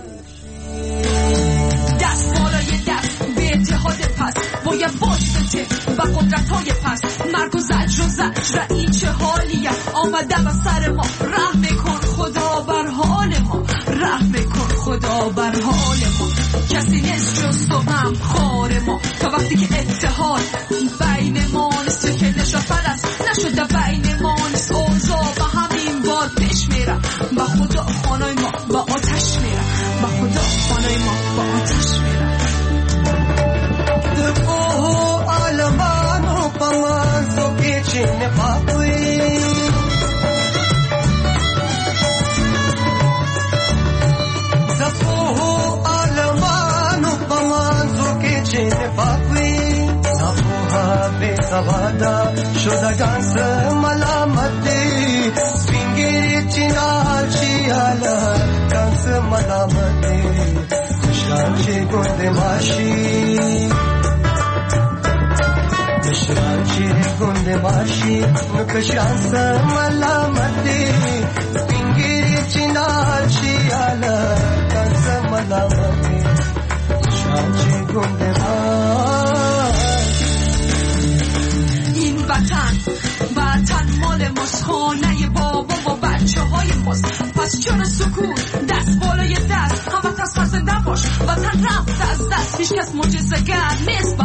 Speaker 15: دست بالای دست به اتحاد پس باید واسطه و قدرت‌های پس مرگ و زجر و زجر این چه حالیه آمده و سر ما. رحم کن خدا بر حال ما، رحم کن خدا بر حال ما. کسی نیست جز تو هم خار ما تا وقتی که اتحاد بین ما نیست که نشافر است نشده بین ما نیست. اوضاع و همین بار پیش میره با خدا خانای ما با آتش میره، با خدا خانای ما با آتش میره.
Speaker 16: دقوه عالمانو پمانزو پیچی نفاقوی دقوه عالمانو پمانزو پیچی نفاقوی نفوها بی سوادا شدگان سه ملامت دی سپینگیری چینال چیالا کان سه ملامت دی شانچی گنده ماشی شانچی گنده ماشی نکشان سه ملامت دی
Speaker 15: ماست، خانه بابا و بچه های ماست. پس چرا سکوت؟ دست بالای دست، همه تس خزنده باش، وطن رفت از دست، هیچ کس معجزه‌گر نیست.